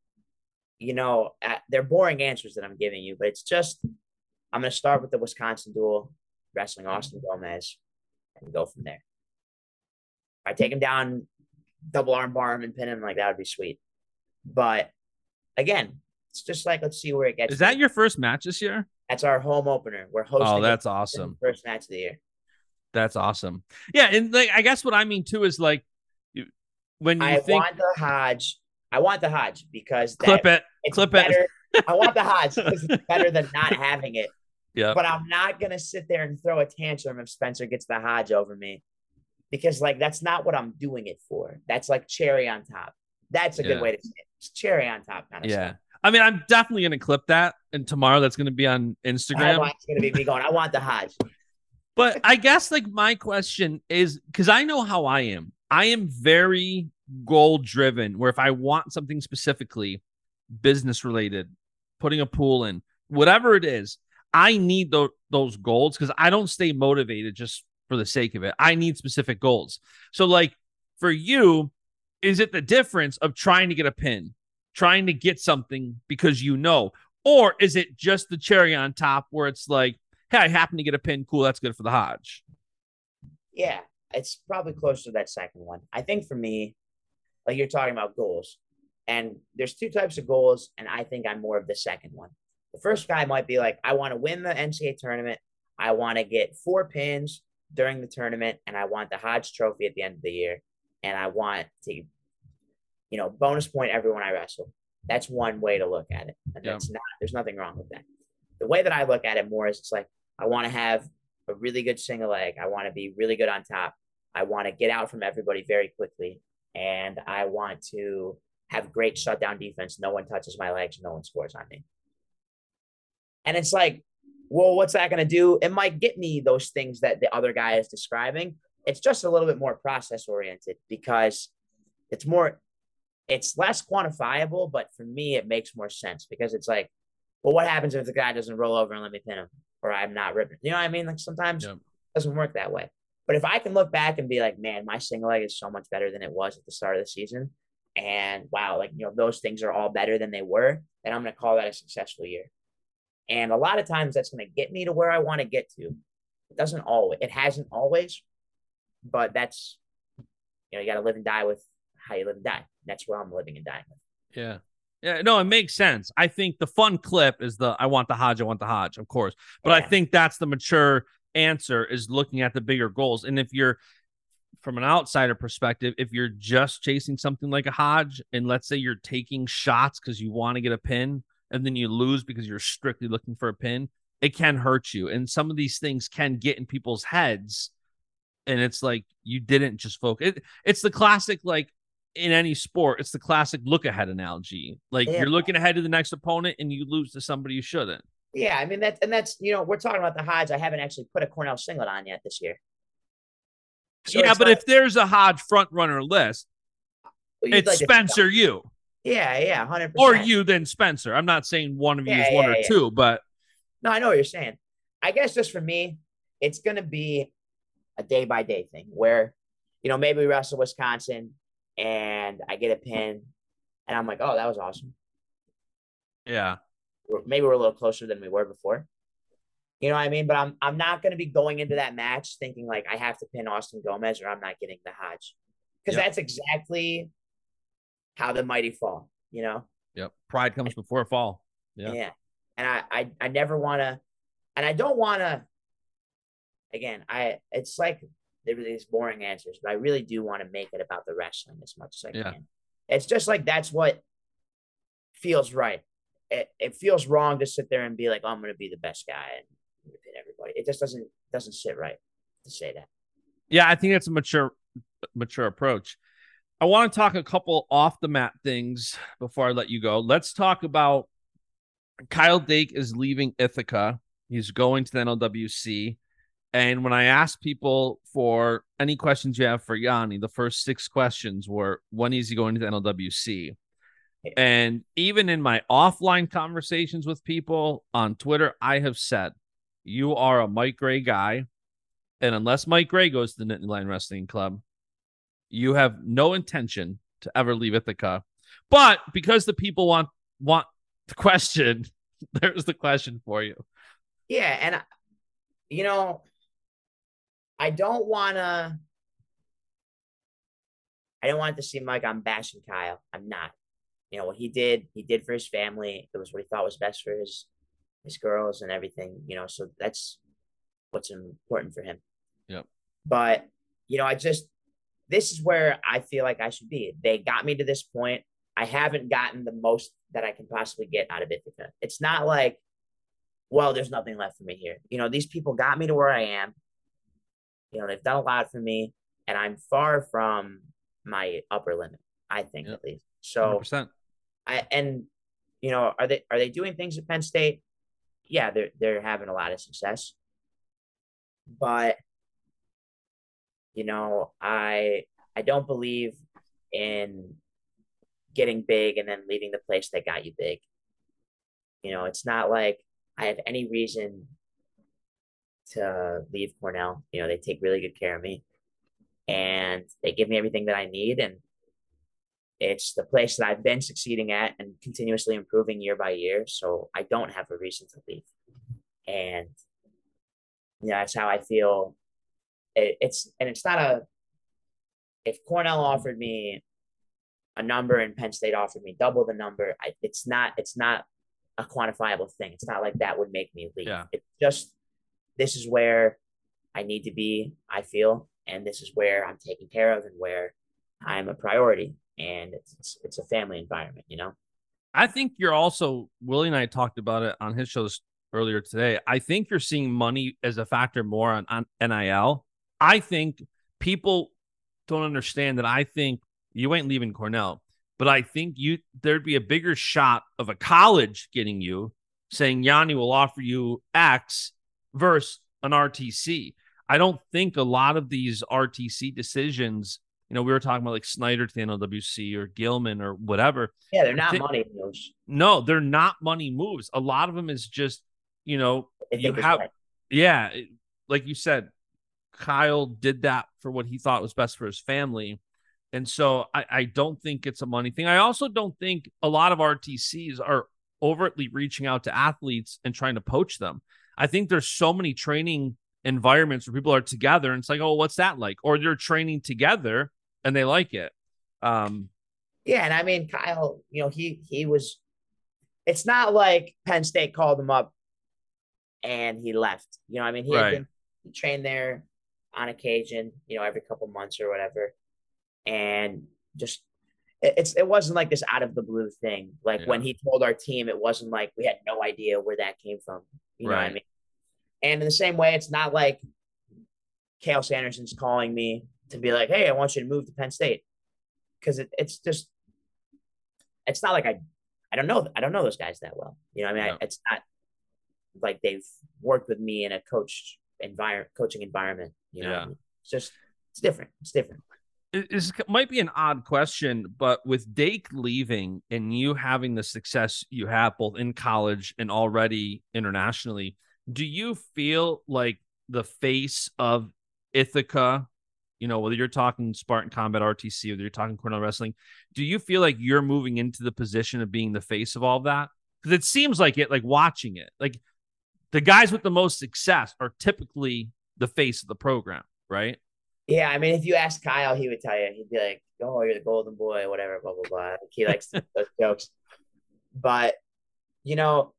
you know, uh, they're boring answers that I'm giving you, but it's just I'm going to start with the Wisconsin duel, wrestling Austin Gomez, and go from there. If I take him down, double arm bar him and pin him, like that would be sweet. But again, it's just like, let's see where it gets. Is that your first match this year? That's our home opener. We're hosting. Oh, that's awesome. First match of the year. That's awesome. Yeah, and like I guess what I mean too is like you, when you I think want the Hodge. I want the Hodge because that, clip it, it's clip better. it. I want the Hodge because it's better than not having it. Yeah. But I'm not gonna sit there and throw a tantrum if Spencer gets the Hodge over me, because like that's not what I'm doing it for. That's like cherry on top. That's a Yeah. good way to say it. It's cherry on top kind of Yeah. stuff. I mean, I'm definitely gonna clip that, and tomorrow that's gonna be on Instagram. I it's gonna be me going, I want the Hodge. But I guess like my question is because I know how I am. I am very goal driven, where if I want something specifically business related, putting a pool in, whatever it is, I need those those goals because I don't stay motivated just for the sake of it. I need specific goals. So like for you, is it the difference of trying to get a pin, trying to get something because you know, or is it just the cherry on top where it's like, hey, I happen to get a pin. Cool. That's good for the Hodge. Yeah, it's probably close to that second one. I think for me, like you're talking about goals, and there's two types of goals, and I think I'm more of the second one. The first guy might be like, I want to win the N C double A tournament. I want to get four pins during the tournament, and I want the Hodge Trophy at the end of the year. And I want to, you know, bonus point everyone I wrestle. That's one way to look at it. And Yeah. that's not, there's nothing wrong with that. The way that I look at it more is it's like, I want to have a really good single leg. I want to be really good on top. I want to get out from everybody very quickly. And I want to have great shutdown defense. No one touches my legs. No one scores on me. And it's like, well, what's that going to do? It might get me those things that the other guy is describing. It's just a little bit more process oriented because it's more, it's less quantifiable, but for me, it makes more sense because it's like, well, what happens if the guy doesn't roll over and let me pin him or I'm not ripping? You know what I mean? Like sometimes Yep. it doesn't work that way. But if I can look back and be like, man, my single leg is so much better than it was at the start of the season. And wow, like, you know, those things are all better than they were. Then I'm going to call that a successful year. And a lot of times that's going to get me to where I want to get to. It doesn't always, it hasn't always, but that's, you know, you got to live and die with how you live and die. That's where I'm living and dying with. Yeah. Yeah, no, it makes sense. I think the fun clip is the I want the Hodge, I want the Hodge, of course. But Yeah. I think that's the mature answer is looking at the bigger goals. And if you're from an outsider perspective, if you're just chasing something like a Hodge, and let's say you're taking shots because you want to get a pin and then you lose because you're strictly looking for a pin, it can hurt you. And some of these things can get in people's heads. And it's like you didn't just focus. It, it's the classic, like, in any sport, it's the classic look ahead analogy. Like Yeah. you're looking ahead to the next opponent and you lose to somebody you shouldn't. Yeah, I mean, that's, and that's, you know, we're talking about the Hodge. I haven't actually put a Cornell singlet on yet this year. So yeah, it's but like- if there's a Hodge front runner list, well, you'd it's like to- Spencer, you, Yeah, yeah, one hundred percent. or you, then Spencer. I'm not saying one of you Yeah, is one yeah, or yeah. two, but No, I know what you're saying. I guess just for me, it's going to be a day by day thing where, you know, maybe we wrestle Wisconsin and I get a pin and I'm like, oh, that was awesome. yeah, Or maybe we're a little closer than we were before. You know what I mean? But I'm I'm not going to be going into that match thinking like I have to pin Austin Gomez or I'm not getting the Hodge. Because Yep. that's exactly how the mighty fall, you know? Yep. Pride comes before fall. Yeah. Yeah. And I, I, I never want to, and I don't want to, again, I, it's like there are these boring answers, but I really do want to make it about the wrestling as much as I Yeah. can. It's just like, that's what feels right. It, it feels wrong to sit there and be like, oh, I'm going to be the best guy and hit everybody. It just doesn't, doesn't sit right to say that. Yeah. I think that's a mature, mature approach. I want to talk a couple off the mat things before I let you go. Let's talk about Kyle Dake is leaving Ithaca. He's going to the N L W C. And when I asked people for any questions you have for Yanni, the first six questions were, when is he going to the N L W C? And even in my offline conversations with people on Twitter, I have said, you are a Mike Gray guy. And unless Mike Gray goes to the Nittany Lion Wrestling Club, you have no intention to ever leave Ithaca. But because the people want want the question, there's the question for you. Yeah. And, you know, I don't want to, I don't want it to seem like I'm bashing Kyle. I'm not. You know, what he did, he did for his family. It was what he thought was best for his his girls and everything, you know, so that's what's important for him. Yep. But, you know, I just, this is where I feel like I should be. They got me to this point. I haven't gotten the most that I can possibly get out of Ithaca. It's not like, well, there's nothing left for me here. You know, these people got me to where I am. You know, they've done a lot for me, and I'm far from my upper limit, I think, yep. At least. So, one hundred percent. I, and, you know, are they, are they doing things at Penn State? Yeah, they're, they're having a lot of success. But, you know, I, I don't believe in getting big and then leaving the place that got you big. You know, it's not like I have any reason to leave Cornell. You know, they take really good care of me and they give me everything that I need. And it's the place that I've been succeeding at and continuously improving year by year. So I don't have a reason to leave. And, you know, that's how I feel. It, it's, and it's not a, if Cornell offered me a number and Penn State offered me double the number, I, it's not, it's not a quantifiable thing. It's not like that would make me leave. Yeah. It's just, this is where I need to be, I feel, and this is where I'm taken care of and where I'm a priority. And it's, it's, it's a family environment, you know? I think you're also, Willie and I talked about it on his shows earlier today. I think you're seeing money as a factor more on, on N I L. I think people don't understand that. I think you ain't leaving Cornell, but I think you there'd be a bigger shot of a college getting you, saying Yanni will offer you X versus an R T C. I don't think a lot of these R T C decisions, you know, we were talking about like Snyder to the N L W C or Gilman or whatever. Yeah, they're not think, money moves. No, they're not money moves. A lot of them is just, you know, you have, right. yeah, like you said, Kyle did that for what he thought was best for his family. And so I, I don't think it's a money thing. I also don't think a lot of R T Cs are overtly reaching out to athletes and trying to poach them. I think there's so many training environments where people are together and it's like, oh, what's that like? Or they're training together and they like it. Um, yeah. And I mean, Kyle, you know, he, he was, it's not like Penn State called him up and he left, you know, I mean, he, right. had been, he trained there on occasion, you know, every couple months or whatever. And just, it, it's, it wasn't like this out of the blue thing. Like yeah. when he told our team, it wasn't like we had no idea where that came from. You know right. what I mean? And in the same way, it's not like Cael Sanderson's calling me to be like, hey, I want you to move to Penn State. Cause it, it's just, it's not like I, I don't know. I don't know those guys that well. You know what I mean? Yeah. I, it's not like they've worked with me in a coach environment, coaching environment. You know, yeah. it's just, it's different. It's different. It is, might be an odd question, but with Dake leaving and you having the success you have both in college and already internationally, do you feel like the face of Ithaca, you know, whether you're talking Spartan Combat R T C, whether you're talking Cornell Wrestling, do you feel like you're moving into the position of being the face of all of that? Because it seems like it, like watching it, like the guys with the most success are typically the face of the program, right? Yeah, I mean, if you ask Kyle, he would tell you. He'd be like, "Oh, you're the golden boy, whatever, blah blah blah." Like, he likes those jokes, but you know,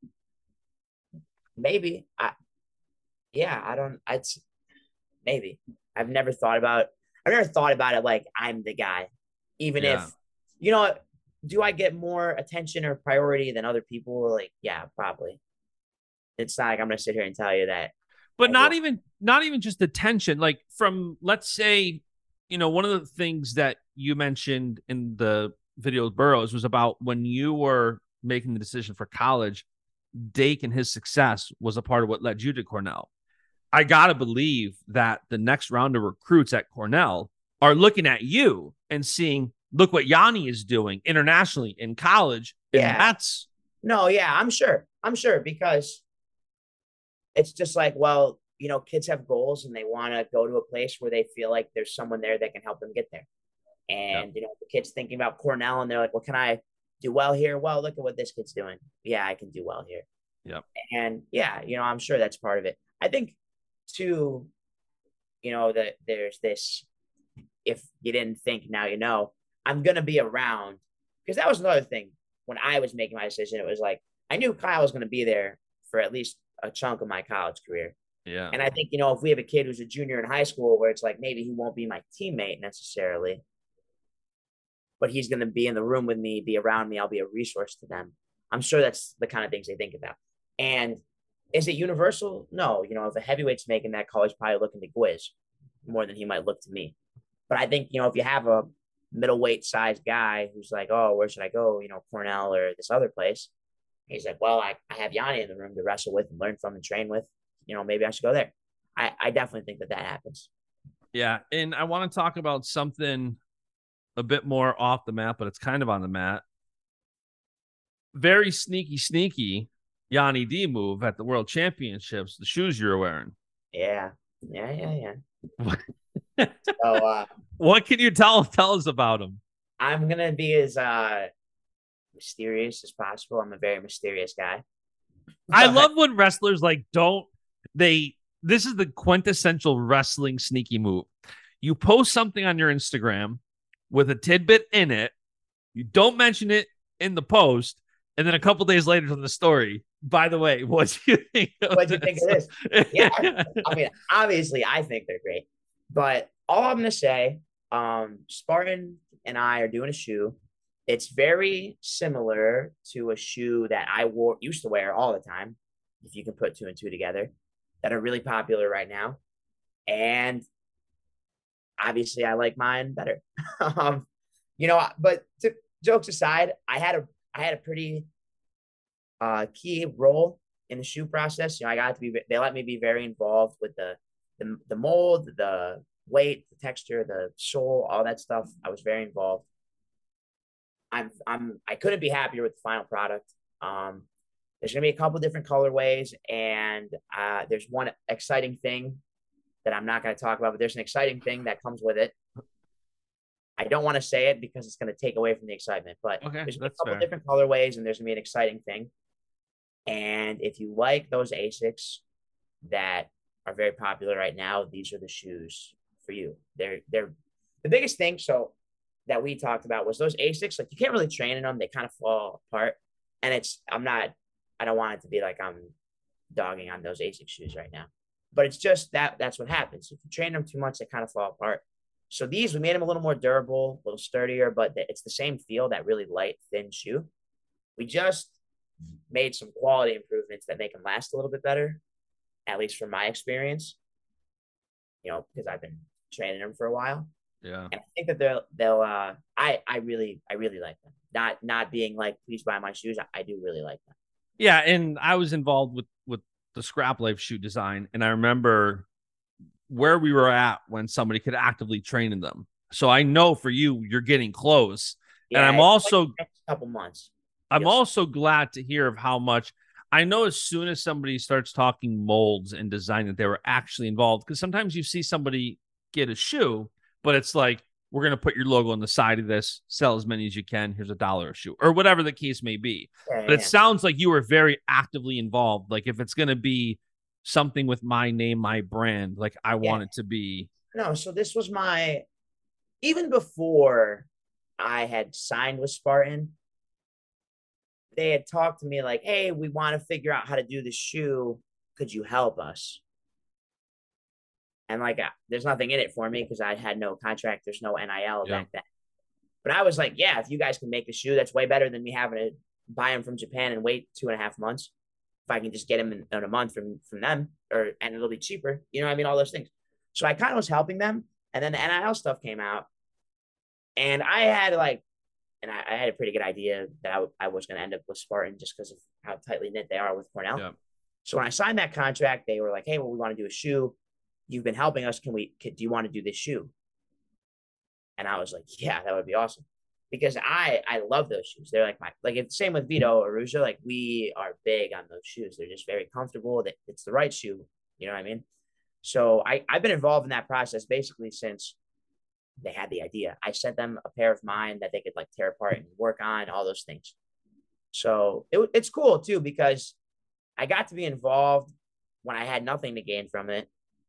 maybe I, yeah, I don't. I'd maybe I've never thought about. I've never thought about it like I'm the guy, even Yeah. if you know. Do I get more attention or priority than other people? Like, yeah, probably. It's not like I'm gonna sit here and tell you that. But not Everyone, even not even just the tension. Like from let's say, you know, one of the things that you mentioned in the video with Burrows was about when you were making the decision for college, Dake and his success was a part of what led you to Cornell. I gotta believe that the next round of recruits at Cornell are looking at you and seeing, look what Yanni is doing internationally in college. And yeah, that's no, yeah, I'm sure. I'm sure because it's just like, well, you know, kids have goals and they want to go to a place where they feel like there's someone there that can help them get there. yeah, And, you know, the kid's thinking about Cornell and they're like, well, can I do well here? Well, look at what this kid's doing. Yeah, I can do well here. yeah, And yeah, you know, I'm sure that's part of it. I think, too, you know, that there's this, if you didn't think, now you know, I'm going to be around. Because that was another thing when I was making my decision. It was like, I knew Kyle was going to be there for at least a chunk of my college career. yeah, And I think, you know, if we have a kid who's a junior in high school where it's like maybe he won't be my teammate necessarily, but he's going to be in the room with me, be around me, I'll be a resource to them. I'm sure that's the kind of things they think about. And is it universal? No. You know, if a heavyweight's making that call, he's probably looking to Gwiz more than he might look to me. But I think, you know, if you have a middleweight sized guy who's like, oh, where should I go? You know, Cornell or this other place. He's like, well, I, I have Yanni in the room to wrestle with and learn from and train with. You know, maybe I should go there. I, I definitely think that that happens. yeah. And I want to talk about something a bit more off the mat, but it's kind of on the mat. Very sneaky, sneaky Yanni D move at the World Championships, the shoes you were wearing. Yeah. Yeah. Yeah. Yeah. So uh, what can you tell tell us about him? I'm going to be as uh, mysterious as possible. I'm a very mysterious guy. I love when wrestlers like don't they this is the quintessential wrestling sneaky move. You post something on your Instagram with a tidbit in it, you don't mention it in the post, and then a couple days later in the story, by the way, what do you think of what do you this? think of this? Yeah. I mean, obviously I think they're great. But all I'm gonna say, um, Spartan and I are doing a shoe. It's very similar to a shoe that I wore used to wear all the time, if you can put two and two together, that are really popular right now. And obviously I like mine better. um, you know, but to, jokes aside, I had a I had a pretty uh key role in the shoe process. You know, I got to be they let me be very involved with the the, the mold, the weight, the texture, the sole, all that stuff. I was very involved. I'm I'm I couldn't be happier with the final product. Um, there's gonna be a couple different colorways, and uh, there's one exciting thing that I'm not gonna talk about, but there's an exciting thing that comes with it. I don't want to say it because it's gonna take away from the excitement, but Okay, there's a that's couple fair. different colorways, and there's gonna be an exciting thing. And if you like those Asics that are very popular right now, these are the shoes for you. They're they're the biggest thing. So that we talked about was those Asics. Like you can't really train in them; they kind of fall apart. And it's I'm not. I don't want it to be like I'm dogging on those Asics shoes right now, but it's just that that's what happens. If you train them too much, they kind of fall apart. So these we made them a little more durable, a little sturdier, but it's the same feel, that really light, thin shoe. We just made some quality improvements that make them last a little bit better, at least from my experience. You know, because I've been training them for a while. Yeah. And I think that they'll they'll uh I I really I really like them. Not not being like, please buy my shoes. I, I do really like them. Yeah, and I was involved with with the Scrap Life shoe design, and I remember where we were at when somebody could actively train in them. So I know for you, you're getting close. Yeah, and I'm also like a couple months. I'm You'll also glad to hear of how much I know as soon as somebody starts talking molds and design that they were actually involved. Because sometimes you see somebody get a shoe, but it's like, we're going to put your logo on the side of this, sell as many as you can. Here's a dollar a shoe, or whatever the case may be. yeah, But it yeah. sounds like you were very actively involved. Like if it's going to be something with my name, my brand, like I Yeah. want it to be. No, so this was my, even before I had signed with Spartan, they had talked to me like, hey, we want to figure out how to do the shoe. Could you help us? And like, uh, there's nothing in it for me because I had no contract. There's no N I L Yeah. back then. But I was like, yeah, if you guys can make the shoe, that's way better than me having to buy them from Japan and wait two and a half months. If I can just get them in, in a month from from them, or and it'll be cheaper. You know what I mean? All those things. So I kind of was helping them. And then the N I L stuff came out. And I had like, and I, I had a pretty good idea that I, I was going to end up with Spartan just because of how tightly knit they are with Cornell. Yeah. So when I signed that contract, they were like, hey, well, we want to do a shoe. You've been helping us. Can we, can, do you want to do this shoe? And I was like, yeah, that would be awesome. Because I, I love those shoes. They're like my, like it's same with Vito or Aruja. Like we are big on those shoes. They're just very comfortable. That it's the right shoe. You know what I mean? So I, I've been involved in that process basically since they had the idea. I sent them a pair of mine that they could like tear apart and work on, all those things. So it, it's cool too, because I got to be involved when I had nothing to gain from it.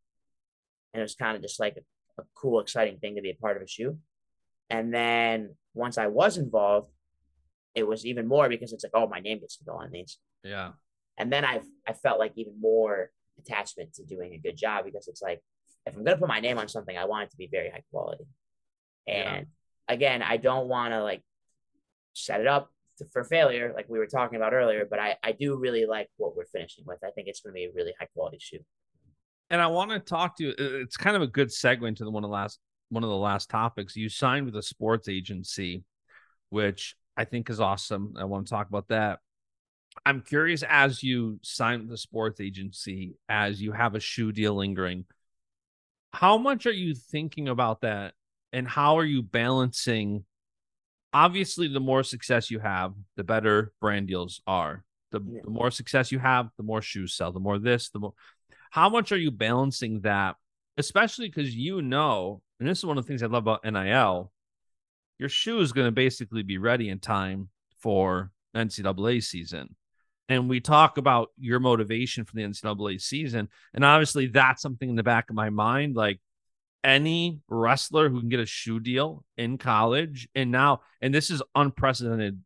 And it was kind of just like a, a cool, exciting thing to be a part of a shoe. And then once I was involved, it was even more because it's like, oh, my name gets to go on these. Yeah. And then I've I felt like even more attachment to doing a good job because it's like, if I'm gonna put my name on something, I want it to be very high quality. And yeah. Again, I don't want to like set it up to, for failure, like we were talking about earlier. But I I do really like what we're finishing with. I think it's going to be a really high quality shoe. And I want to talk to you. It's kind of a good segue into the one of the last one of the last topics. You signed with a sports agency, which I think is awesome. I want to talk about that. I'm curious, as you sign with the sports agency, as you have a shoe deal lingering, how much are you thinking about that? And how are you balancing? Obviously, the more success you have, the better brand deals are. The, yeah. the more success you have, the more shoes sell. The more this, the more. How much are you balancing that? Especially because you know, and this is one of the things I love about N I L, your shoe is going to basically be ready in time for N C double A season. And we talk about your motivation for the N C double A season. And obviously that's something in the back of my mind. Like any wrestler who can get a shoe deal in college and now, and this is unprecedented.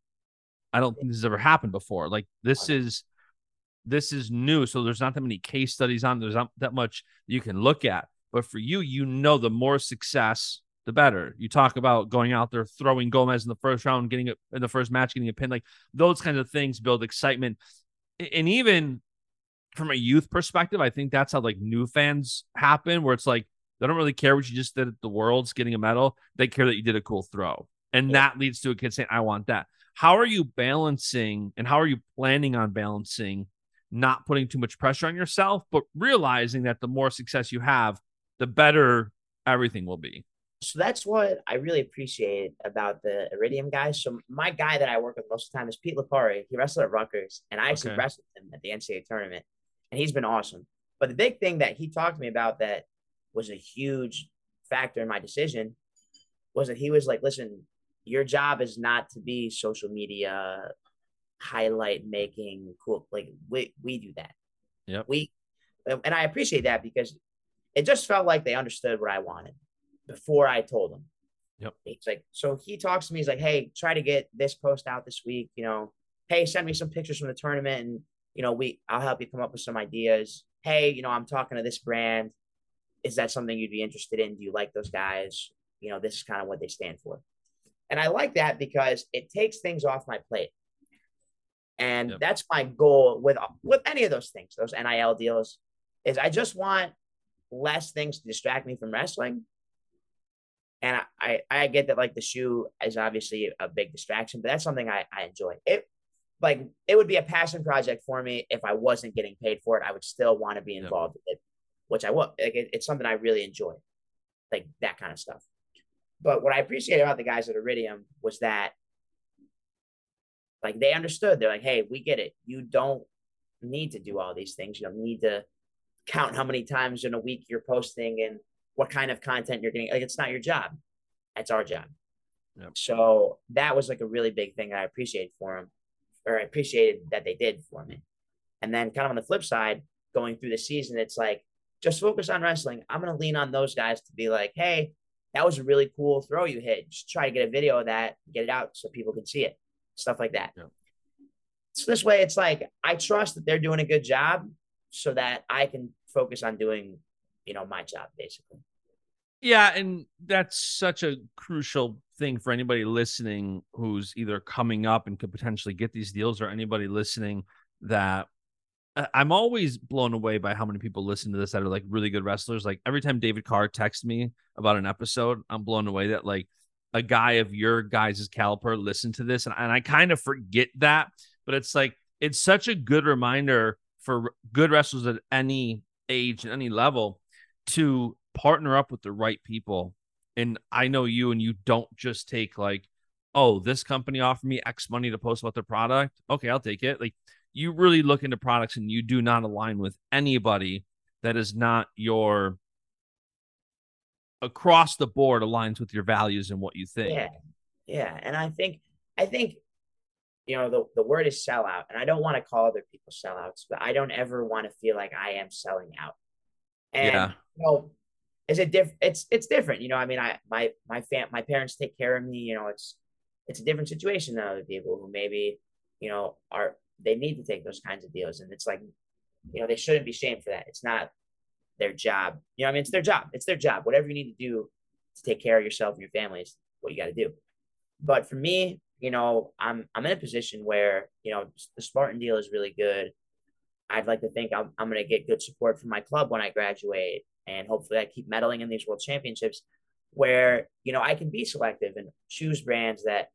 I don't think this has ever happened before. Like this is, this is new. So there's not that many case studies on, there's not that much you can look at, but for you, you know, the more success, the better. You talk about going out there, throwing Gomez in the first round, getting it in the first match, getting a pin, like those kinds of things build excitement. And even from a youth perspective, I think that's how like new fans happen, where it's like, they don't really care what you just did at the Worlds getting a medal. They care that you did a cool throw. And yeah. that leads to a kid saying, I want that. How are you balancing and how are you planning on balancing not putting too much pressure on yourself, but realizing that the more success you have, the better everything will be? So that's what I really appreciate about the Iridium guys. So my guy that I work with most of the time is Pete Lapari. He wrestled at Rutgers, and I actually okay. wrestled him at the N C double A tournament, and he's been awesome. But the big thing that he talked to me about that was a huge factor in my decision was that he was like, listen, your job is not to be social media highlight making cool. Like we, we do that. Yeah. We, and I appreciate that because it just felt like they understood what I wanted before I told them. Yep. He's like, so he talks to me. He's like, hey, try to get this post out this week. You know, hey, send me some pictures from the tournament, and you know, we, I'll help you come up with some ideas. Hey, you know, I'm talking to this brand. Is that something you'd be interested in? Do you like those guys? You know, this is kind of what they stand for. And I like that because it takes things off my plate. And yep. that's my goal with, with any of those things, those N I L deals, is I just want less things to distract me from wrestling. And I, I, I get that like the shoe is obviously a big distraction, but that's something I, I enjoy. It like it would be a passion project for me if I wasn't getting paid for it. I would still want to be involved yep. with it. Which I will. Like it, it's something I really enjoy, like that kind of stuff. But what I appreciate about the guys at Iridium was that, like, they understood. They're like, hey, we get it. You don't need to do all these things. You don't need to count how many times in a week you're posting and what kind of content you're getting. Like, it's not your job. That's our job. Yep. So that was like a really big thing I appreciated for them, or I appreciated that they did for me. And then kind of on the flip side, going through the season, it's like, just focus on wrestling. I'm going to lean on those guys to be like, hey, that was a really cool throw you hit. Just try to get a video of that, get it out so people can see it, stuff like that. Yeah. So this way, it's like, I trust that they're doing a good job so that I can focus on doing, you know, my job, basically. Yeah, and that's such a crucial thing for anybody listening who's either coming up and could potentially get these deals, or anybody listening that I'm always blown away by how many people listen to this that are like really good wrestlers. Like every time David Carr texts me about an episode, I'm blown away that like a guy of your guys' caliber listened to this. And, and I kind of forget that, but it's like, it's such a good reminder for good wrestlers at any age and any level to partner up with the right people. And I know you, and you don't just take like, oh, this company offered me X money to post about their product. Okay, I'll take it. Like, you really look into products and you do not align with anybody that is not your across the board aligns with your values and what you think. Yeah. Yeah. And I think, I think, you know, the, the word is sellout, and I don't want to call other people sellouts, but I don't ever want to feel like I am selling out. And, yeah. you know, is it different? It's, it's different. You know, I mean, I, my, my fam, my parents take care of me, you know, it's, it's a different situation than other people who maybe, you know, are, they need to take those kinds of deals. And it's like, you know, they shouldn't be shamed for that. It's not their job. You know, I mean, it's their job. It's their job. Whatever you need to do to take care of yourself and your family is what you got to do. But for me, you know, I'm, I'm in a position where, you know, the Spartan deal is really good. I'd like to think I'm, I'm going to get good support from my club when I graduate. And hopefully I keep medaling in these world championships where, you know, I can be selective and choose brands that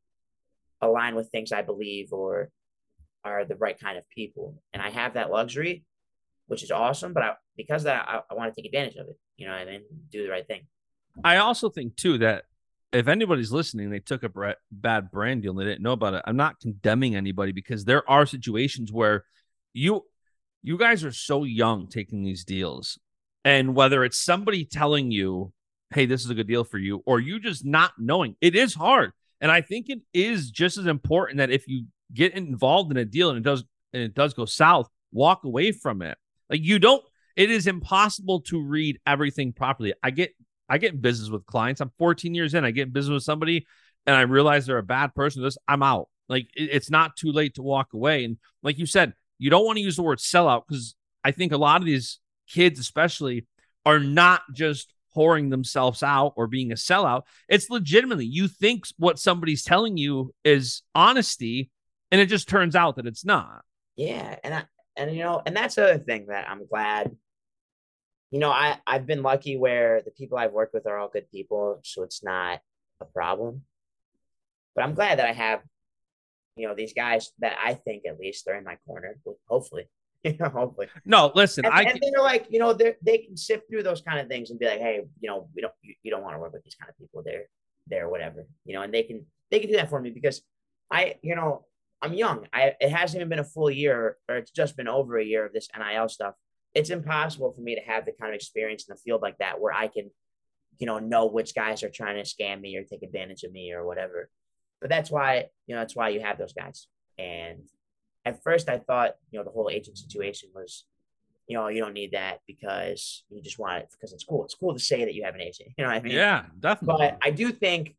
align with things I believe or are the right kind of people. And I have that luxury, which is awesome. But I, because of that, I, I want to take advantage of it, you know, and then do the right thing. I also think too, that if anybody's listening, they took a bre- bad brand deal and they didn't know about it. I'm not condemning anybody, because there are situations where you, you guys are so young taking these deals, and whether it's somebody telling you, hey, this is a good deal for you, or you just not knowing, it is hard. And I think it is just as important that if you get involved in a deal and it does and it does go south, walk away from it. Like, you don't, it is impossible to read everything properly. I get I get in business with clients. I'm fourteen years in. I get in business with somebody and I realize they're a bad person. This, I'm out. Like, it, it's not too late to walk away. And like you said, you don't want to use the word sellout, because I think a lot of these kids especially are not just whoring themselves out or being a sellout. It's legitimately, you think what somebody's telling you is honesty, and it just turns out that it's not. Yeah. And I, and, you know, and that's the other thing that I'm glad, you know, I, I've been lucky where the people I've worked with are all good people. So it's not a problem, but I'm glad that I have, you know, these guys that I think at least they're in my corner, hopefully. You know, hopefully. No, listen, and, I and they're like, you know, they they can sift through those kind of things and be like, hey, you know, we don't, you, you don't want to work with these kind of people. They're, they're whatever, you know, and they can, they can do that for me, because I, you know, I'm young. I, it hasn't even been a full year, or it's just been over a year of this N I L stuff. It's impossible for me to have the kind of experience in the field like that, where I can, you know, know which guys are trying to scam me or take advantage of me or whatever. But that's why, you know, that's why you have those guys. And at first I thought, you know, the whole agent situation was, you know, you don't need that because you just want it because it's cool. It's cool to say that you have an agent. You know what I mean? Yeah, definitely. But I do think,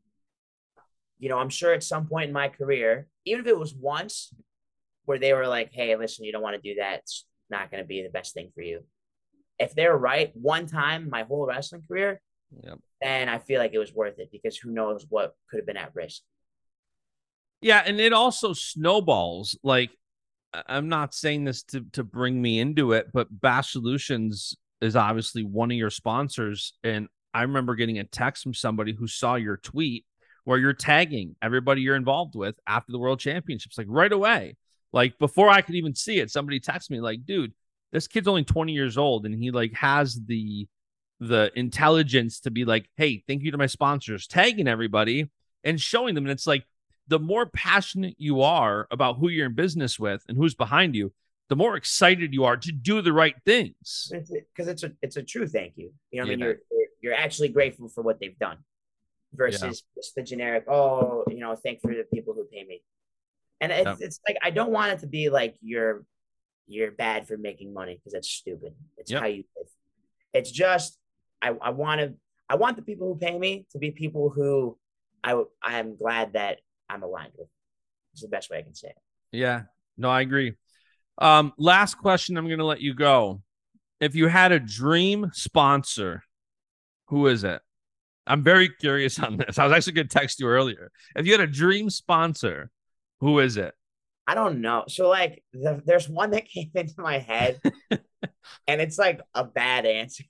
you know, I'm sure at some point in my career, even if it was once where they were like, hey, listen, you don't want to do that. It's not going to be the best thing for you. If they're right one time my whole wrestling career, yep, then I feel like it was worth it, because who knows what could have been at risk. Yeah, and it also snowballs. Like, I'm not saying this to, to bring me into it, but Bash Solutions is obviously one of your sponsors. And I remember getting a text from somebody who saw your tweet where you're tagging everybody you're involved with after the World Championships, like right away. Like, before I could even see it, somebody texted me like, dude, this kid's only twenty years old, and he like has the the intelligence to be like, hey, thank you to my sponsors, tagging everybody and showing them. And it's like, the more passionate you are about who you're in business with and who's behind you, the more excited you are to do the right things. Because it's a it's a true thank you. You know, what yeah. I mean, you're you're actually grateful for what they've done, versus yeah. just the generic, oh, you know, thank for the people who pay me. And it's, yeah. it's like, I don't want it to be like you're you're bad for making money, because that's stupid. It's yep. how you live. It's just I, I want to I want the people who pay me to be people who I I am glad that I'm aligned with. It's the best way I can say it. Yeah, no, I agree. Um, last question. I'm going to let you go. If you had a dream sponsor, who is it? I'm very curious on this. I was actually going to text you earlier. If you had a dream sponsor, who is it? I don't know. So like, the, there's one that came into my head, and it's like a bad answer.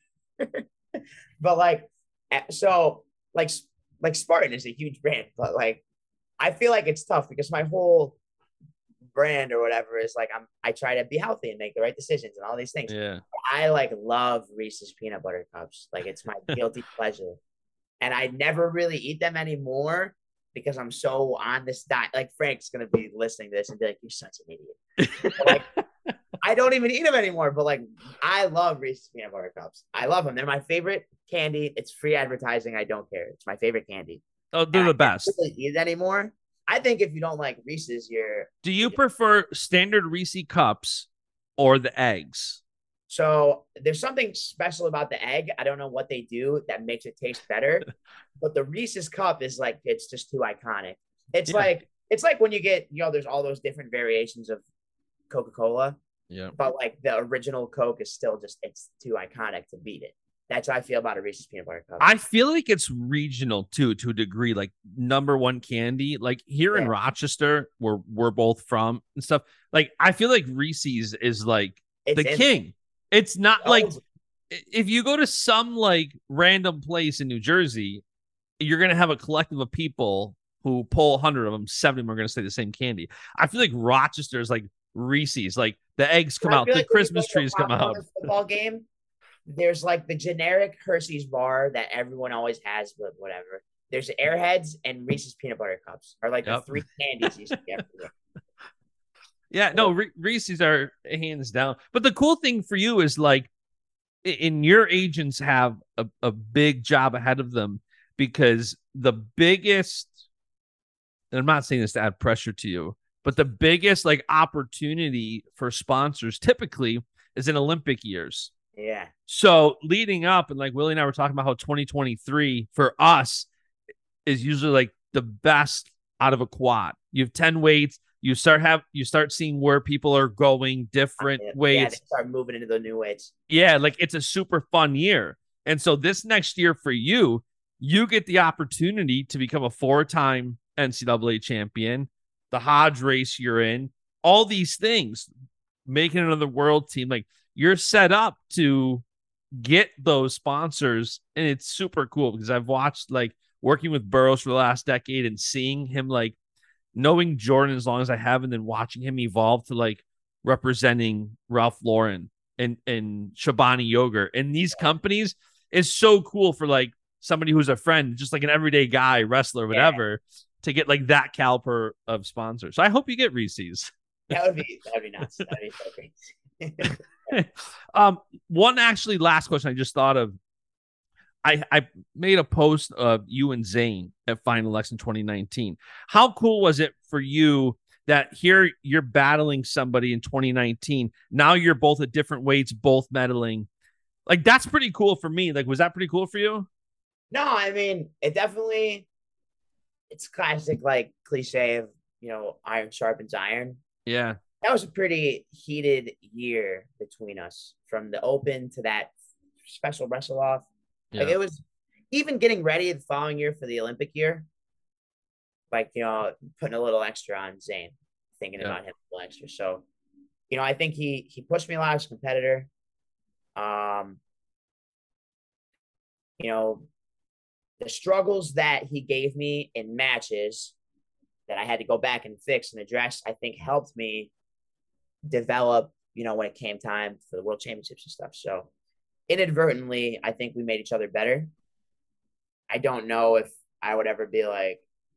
But like, so like, like Spartan is a huge brand, but like, I feel like it's tough because my whole brand or whatever is like I'm I try to be healthy and make the right decisions and all these things. Yeah. I like love Reese's peanut butter cups. Like it's my guilty pleasure. And I never really eat them anymore because I'm so on this diet. Like Frank's gonna be listening to this and be like, "You're such an idiot." Like, I don't even eat them anymore. But like, I love Reese's peanut butter cups. I love them. They're my favorite candy. It's free advertising. I don't care. It's my favorite candy. Oh, they're and the I best. Don't really eat it anymore. I think if you don't like Reese's, you're. Do you prefer standard Reese cups or the eggs? So there's something special about the egg. I don't know what they do that makes it taste better, but the Reese's cup is like, it's just too iconic. It's yeah. like, it's like when you get, you know, there's all those different variations of Coca-Cola. Yeah. But like the original Coke is still just, it's too iconic to beat it. That's how I feel about a Reese's peanut butter cup. I feel like it's regional too, to a degree, like number one candy, like here yeah. in Rochester, where we're both from and stuff. Like, I feel like Reese's is like it's the king. It. It's not oh. like if you go to some like random place in New Jersey, you're going to have a collective of people who pull a hundred of them. seventy of them are going to say the same candy. I feel like Rochester is like Reese's, like the eggs come out, the like Christmas trees come out. Football game. There's like the generic Hershey's bar that everyone always has, but whatever. There's Airheads and Reese's peanut butter cups are like yep. the three candies you see everywhere. Yeah, no, Re- Reese's are hands down. But the cool thing for you is like, in your agents have a, a big job ahead of them because the biggest, and I'm not saying this to add pressure to you, but the biggest like opportunity for sponsors typically is in Olympic years. Yeah. So leading up, and like Willie and I were talking about how twenty twenty-three for us is usually like the best out of a quad. You have ten weights. You start have you start seeing where people are going, different yeah, weights. Yeah, they start moving into the new weights. Yeah, like it's a super fun year. And so this next year for you, you get the opportunity to become a four-time N C double A champion, the Hodge race you're in, all these things, making another world team. Like you're set up to get those sponsors, and it's super cool because I've watched like working with Burroughs for the last decade and seeing him like knowing Jordan as long as I have, and then watching him evolve to like representing Ralph Lauren and, and Chobani Yogurt and these companies is so cool for like somebody who's a friend, just like an everyday guy, wrestler, whatever, yeah. to get like that caliber of sponsor. So I hope you get Reese's. That would be, that would be nuts. That'd be so crazy. um, one actually last question I just thought of. I, I made a post of you and Zane at Final X in twenty nineteen. How cool was it for you that here you're battling somebody in twenty nineteen? Now you're both at different weights, both medaling. Like, that's pretty cool for me. Like, was that pretty cool for you? No, I mean, it definitely, it's classic, like, cliche of, you know, iron sharpens iron. Yeah. That was a pretty heated year between us, from the open to that special wrestle off. Like yeah. It was even getting ready the following year for the Olympic year, like, you know, putting a little extra on Zane, thinking yeah. about him a little extra. So, you know, I think he, he pushed me a lot as a competitor. Um, you know, the struggles that he gave me in matches that I had to go back and fix and address, I think helped me develop, you know, when it came time for the world championships and stuff. So, inadvertently, I think we made each other better. I don't know if I would ever be like,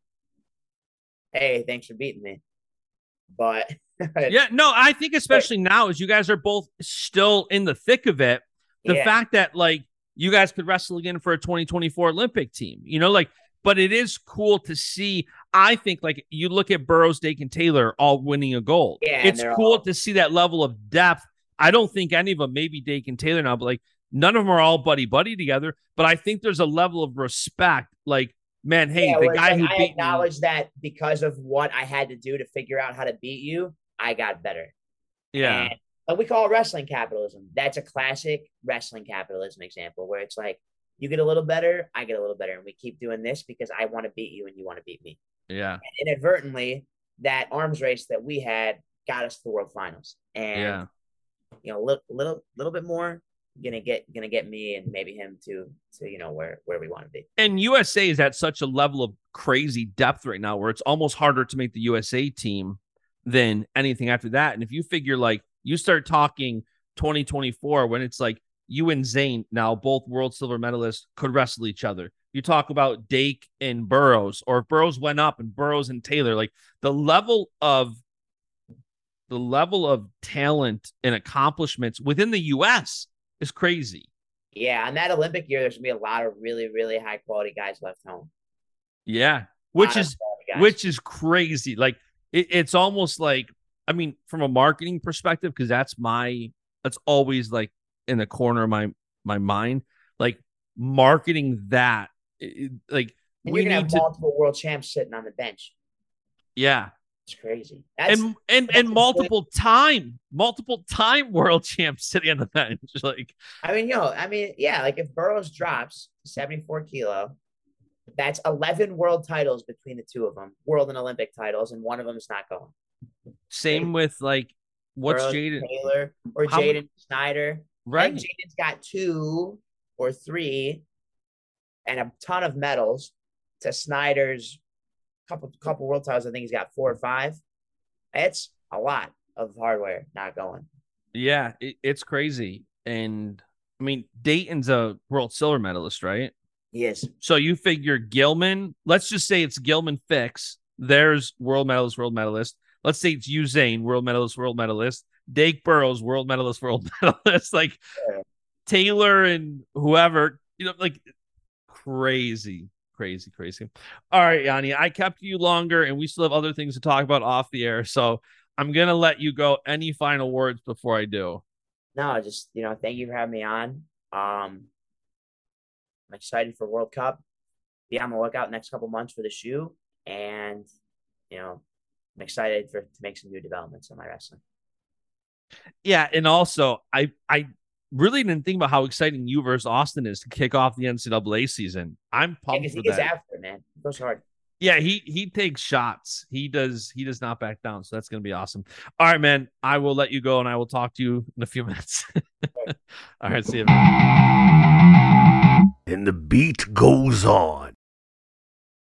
hey, thanks for beating me. But yeah, no, I think especially but, now as you guys are both still in the thick of it, the yeah. fact that like you guys could wrestle again for a twenty twenty-four Olympic team, you know, like, but it is cool to see. I think like you look at Burroughs, Dakin, Taylor all winning a gold. Yeah, it's cool all... to see that level of depth. I don't think any of them, maybe Dakin, Taylor now, but like, None of them are all buddy buddy together, but I think there's a level of respect. Like, man, hey, Yeah, the where it's guy like, who I beat me, acknowledge that because of what I had to do to figure out how to beat you, I got better. yeah, And like we call it wrestling capitalism. That's a classic wrestling capitalism example where it's like you get a little better, I get a little better, and we keep doing this because I want to beat you and you want to beat me. yeah, And inadvertently, that arms race that we had got us to the world finals. And yeah. you know, little little little bit more gonna get gonna get me and maybe him to to you know where where we want to be. And U S A is at such a level of crazy depth right now where it's almost harder to make the U S A team than anything after that. And if you figure like you start talking twenty twenty-four when it's like you and Zayn, now both world silver medalists, could wrestle each other. You talk about Dake and Burroughs, or if Burroughs went up and Burroughs and Taylor, like the level of the level of talent and accomplishments within the U S is crazy. Yeah, on that Olympic year, there's gonna be a lot of really really high quality guys left home. Yeah, which is guys. which is crazy. Like it, it's almost like, I mean, from a marketing perspective, because that's my that's always like in the corner of my my mind, like marketing that, it, like and we you're gonna need have to, multiple world champs sitting on the bench. yeah, It's crazy. That's, and and that's and multiple time, multiple time world champs sitting on the bench. Like, I mean, yo, I mean, yeah, like if Burroughs drops seventy-four kilo, that's eleven world titles between the two of them, world and Olympic titles, and one of them is not going. same with like what's Burroughs, Jaden Taylor or How- Jaden Snyder. right? I think Jaden's got two or three and a ton of medals to Snyder's couple couple world titles. I think he's got four or five. It's a lot of hardware not going. Yeah, it, it's crazy. And I mean, Dayton's a world silver medalist, right? He is. So you figure Gilman, let's just say it's Gilman Fix. There's world medalist, world medalist. Let's say it's Usain, world medalist, world medalist. Dake Burroughs, world medalist, world medalist. Like Yeah. Taylor and whoever, you know, like crazy, crazy, crazy. All right, Yanni, I kept you longer and we still have other things to talk about off the air. So I'm going to let you go. Any final words before I do? No, just, you know, thank you for having me on. Um, I'm excited for World Cup. Be on the lookout next couple months for the shoe. And, you know, I'm excited for to make some new developments in my wrestling. Yeah, and also I I really didn't think about how exciting you versus Austin is to kick off the N C double A season. I'm Yeah, pumped because for he gets that. after it, man. He goes hard. Yeah, he he takes shots. He does he does not back down. So that's gonna be awesome. All right, man. I will let you go and I will talk to you in a few minutes. All right, see you, man. And the beat goes on.